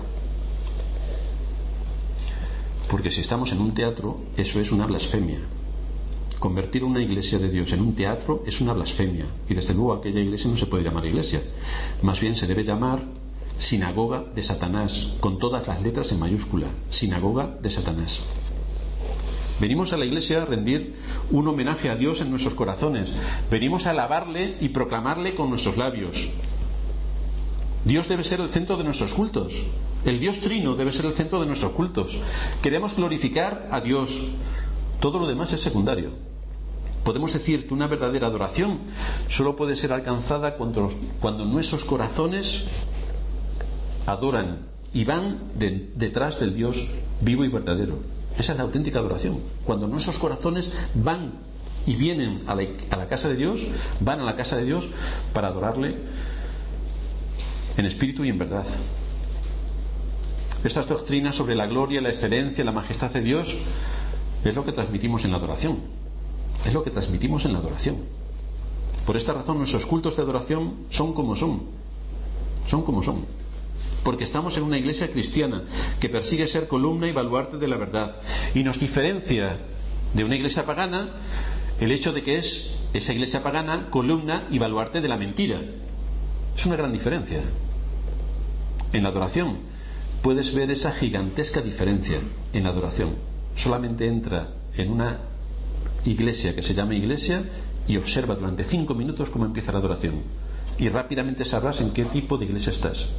Porque si estamos en un teatro, eso es una blasfemia. Convertir una iglesia de Dios en un teatro es una blasfemia. Y desde luego aquella iglesia no se puede llamar iglesia. Más bien se debe llamar sinagoga de Satanás, con todas las letras en mayúscula. Sinagoga de Satanás. Venimos a la iglesia a rendir un homenaje a Dios en nuestros corazones. Venimos a alabarle y proclamarle con nuestros labios. Dios debe ser el centro de nuestros cultos. El Dios Trino debe ser el centro de nuestros cultos. Queremos glorificar a Dios. Todo lo demás es secundario. Podemos decir que una verdadera adoración solo puede ser alcanzada cuando nuestros corazones adoran y van detrás del Dios vivo y verdadero. Esa es la auténtica adoración. Cuando nuestros corazones van y vienen a la casa de Dios, van a la casa de Dios para adorarle en espíritu y en verdad. Estas doctrinas sobre la gloria, la excelencia, la majestad de Dios es lo que transmitimos en la adoración. Es lo que transmitimos en la adoración. Por esta razón nuestros cultos de adoración son como son. Son como son. Porque estamos en una iglesia cristiana que persigue ser columna y baluarte de la verdad. Y nos diferencia de una iglesia pagana el hecho de que es esa iglesia pagana columna y baluarte de la mentira. Es una gran diferencia. En la adoración puedes ver esa gigantesca diferencia. En la adoración solamente entra en una iglesia que se llama iglesia y observa durante 5 minutos cómo empieza la adoración, y rápidamente sabrás en qué tipo de iglesia estás.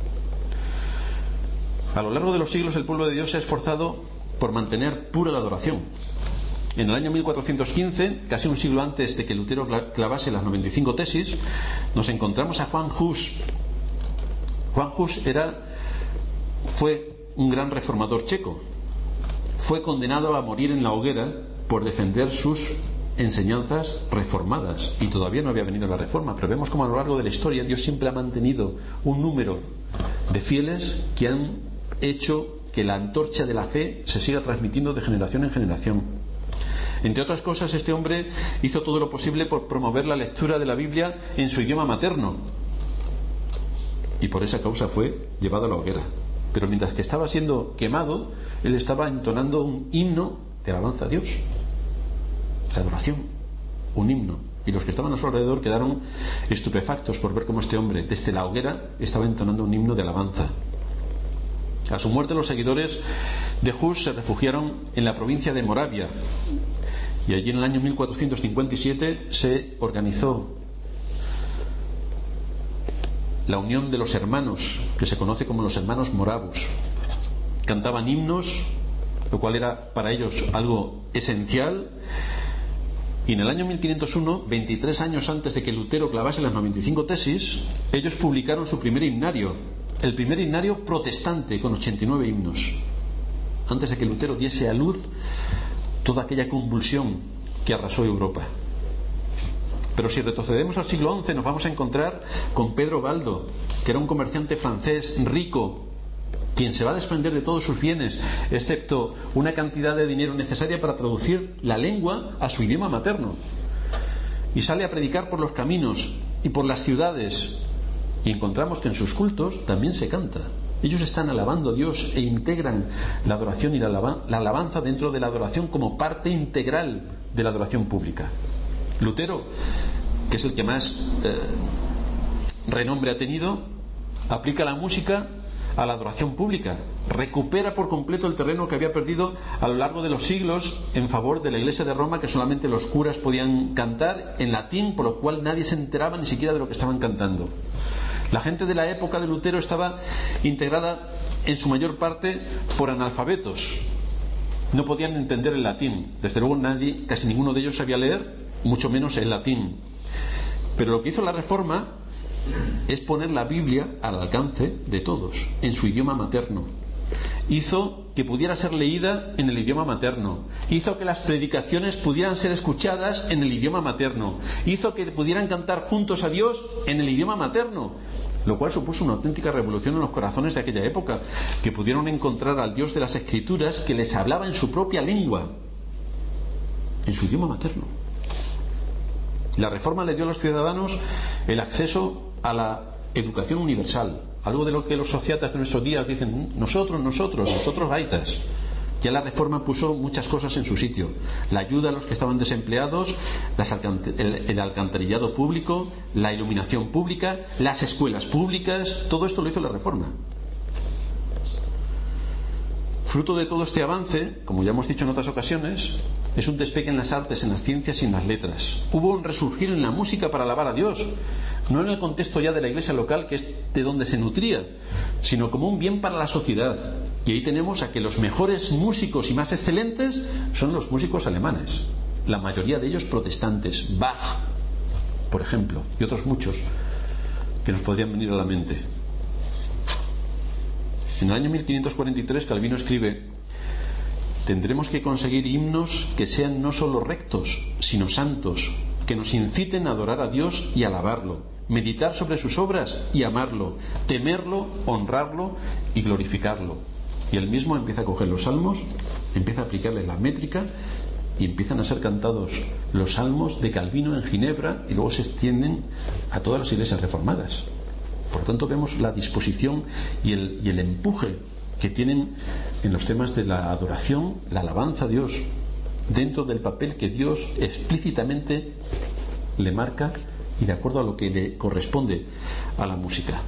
A lo largo de los siglos el pueblo de Dios se ha esforzado por mantener pura la adoración. En el año 1415, casi un siglo antes de que Lutero clavase las 95 tesis, nos encontramos a Juan Hus. Juan Hus fue un gran reformador checo. Fue condenado a morir en la hoguera por defender sus enseñanzas reformadas, y todavía no había venido la reforma, pero vemos como a lo largo de la historia Dios siempre ha mantenido un número de fieles que han hecho que la antorcha de la fe se siga transmitiendo de generación en generación. Entre otras cosas, este hombre hizo todo lo posible por promover la lectura de la Biblia en su idioma materno, y por esa causa fue llevado a la hoguera. Pero mientras que estaba siendo quemado, él estaba entonando un himno de alabanza a Dios, de adoración, un himno. Y los que estaban a su alrededor quedaron estupefactos por ver cómo este hombre, desde la hoguera, estaba entonando un himno de alabanza. A su muerte, los seguidores de Hus se refugiaron en la provincia de Moravia, y allí en el año 1457 se organizó la unión de los hermanos, que se conoce como los hermanos moravos. Cantaban himnos, lo cual era para ellos algo esencial. Y en el año 1501, 23 años antes de que Lutero clavase las 95 tesis, ellos publicaron su primer himnario, el primer himnario protestante, con 89 himnos, antes de que Lutero diese a luz toda aquella convulsión que arrasó Europa. Pero si retrocedemos al siglo XI, nos vamos a encontrar con Pedro Baldo, que era un comerciante francés rico, quien se va a desprender de todos sus bienes, excepto una cantidad de dinero necesaria para traducir la lengua a su idioma materno. Y sale a predicar por los caminos y por las ciudades. Y encontramos que en sus cultos también se canta. Ellos están alabando a Dios e integran la adoración y la alabanza dentro de la adoración como parte integral de la adoración pública. Lutero, que es el que más renombre ha tenido, aplica la música a la adoración pública, recupera por completo el terreno que había perdido a lo largo de los siglos en favor de la Iglesia de Roma, que solamente los curas podían cantar en latín, por lo cual nadie se enteraba ni siquiera de lo que estaban cantando. La gente de la época de Lutero estaba integrada en su mayor parte por analfabetos. No podían entender el latín. Desde luego casi ninguno de ellos sabía leer, mucho menos el latín. Pero lo que hizo la Reforma es poner la Biblia al alcance de todos, en su idioma materno. Hizo que pudiera ser leída en el idioma materno. Hizo que las predicaciones pudieran ser escuchadas en el idioma materno. Hizo que pudieran cantar juntos a Dios en el idioma materno, lo cual supuso una auténtica revolución en los corazones de aquella época, que pudieron encontrar al Dios de las Escrituras que les hablaba en su propia lengua, en su idioma materno. La Reforma le dio a los ciudadanos el acceso a la educación universal, algo de lo que los sociatas de nuestros días dicen: nosotros gaitas. Ya la Reforma puso muchas cosas en su sitio: la ayuda a los que estaban desempleados, el alcantarillado público, la iluminación pública, las escuelas públicas. Todo esto lo hizo la Reforma. Fruto de todo este avance, como ya hemos dicho en otras ocasiones, es un despegue en las artes, en las ciencias y en las letras. Hubo un resurgir en la música para alabar a Dios, no en el contexto ya de la iglesia local, que es de donde se nutría, sino como un bien para la sociedad. Y ahí tenemos a que los mejores músicos y más excelentes son los músicos alemanes, la mayoría de ellos protestantes. Bach, por ejemplo, y otros muchos que nos podrían venir a la mente. En el año 1543 Calvino escribe: tendremos que conseguir himnos que sean no solo rectos, sino santos, que nos inciten a adorar a Dios y alabarlo, meditar sobre sus obras y amarlo, temerlo, honrarlo y glorificarlo. Y él mismo empieza a coger los salmos, empieza a aplicarles la métrica y empiezan a ser cantados los salmos de Calvino en Ginebra, y luego se extienden a todas las iglesias reformadas. Por lo tanto, vemos la disposición y el empuje que tienen en los temas de la adoración, la alabanza a Dios, dentro del papel que Dios explícitamente le marca y de acuerdo a lo que le corresponde a la música.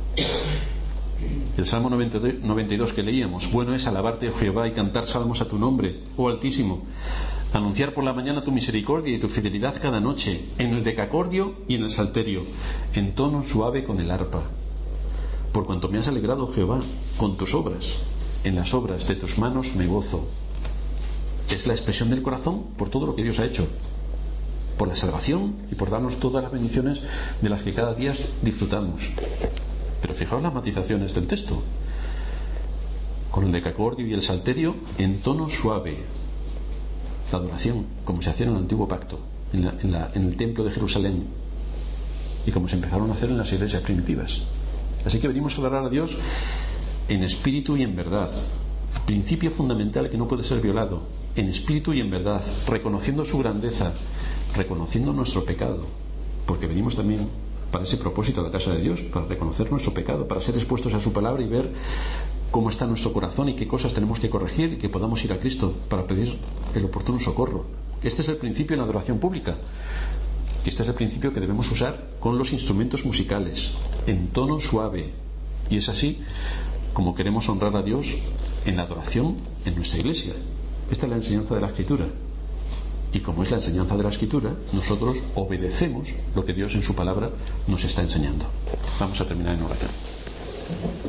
El Salmo 92 que leíamos: bueno es alabarte, oh Jehová, y cantar salmos a tu nombre, oh Altísimo, anunciar por la mañana tu misericordia y tu fidelidad cada noche, en el decacordio y en el salterio, en tono suave con el arpa. Por cuanto me has alegrado, Jehová, con tus obras, en las obras de tus manos me gozo. Es la expresión del corazón por todo lo que Dios ha hecho, por la salvación y por darnos todas las bendiciones de las que cada día disfrutamos. Pero fijaos las matizaciones del texto: con el decacordio y el salterio, en tono suave. La adoración, como se hacía en el antiguo pacto, en el templo de Jerusalén, y como se empezaron a hacer en las iglesias primitivas. Así que venimos a adorar a Dios en espíritu y en verdad, principio fundamental que no puede ser violado, en espíritu y en verdad, reconociendo su grandeza, reconociendo nuestro pecado, porque venimos también para ese propósito a la casa de Dios, para reconocer nuestro pecado, para ser expuestos a su palabra y ver cómo está nuestro corazón y qué cosas tenemos que corregir, y que podamos ir a Cristo para pedir el oportuno socorro. Este es el principio en la adoración pública. Este es el principio que debemos usar con los instrumentos musicales, en tono suave. Y es así como queremos honrar a Dios en la adoración en nuestra iglesia. Esta es la enseñanza de la Escritura. Y como es la enseñanza de la Escritura, nosotros obedecemos lo que Dios en su palabra nos está enseñando. Vamos a terminar en oración.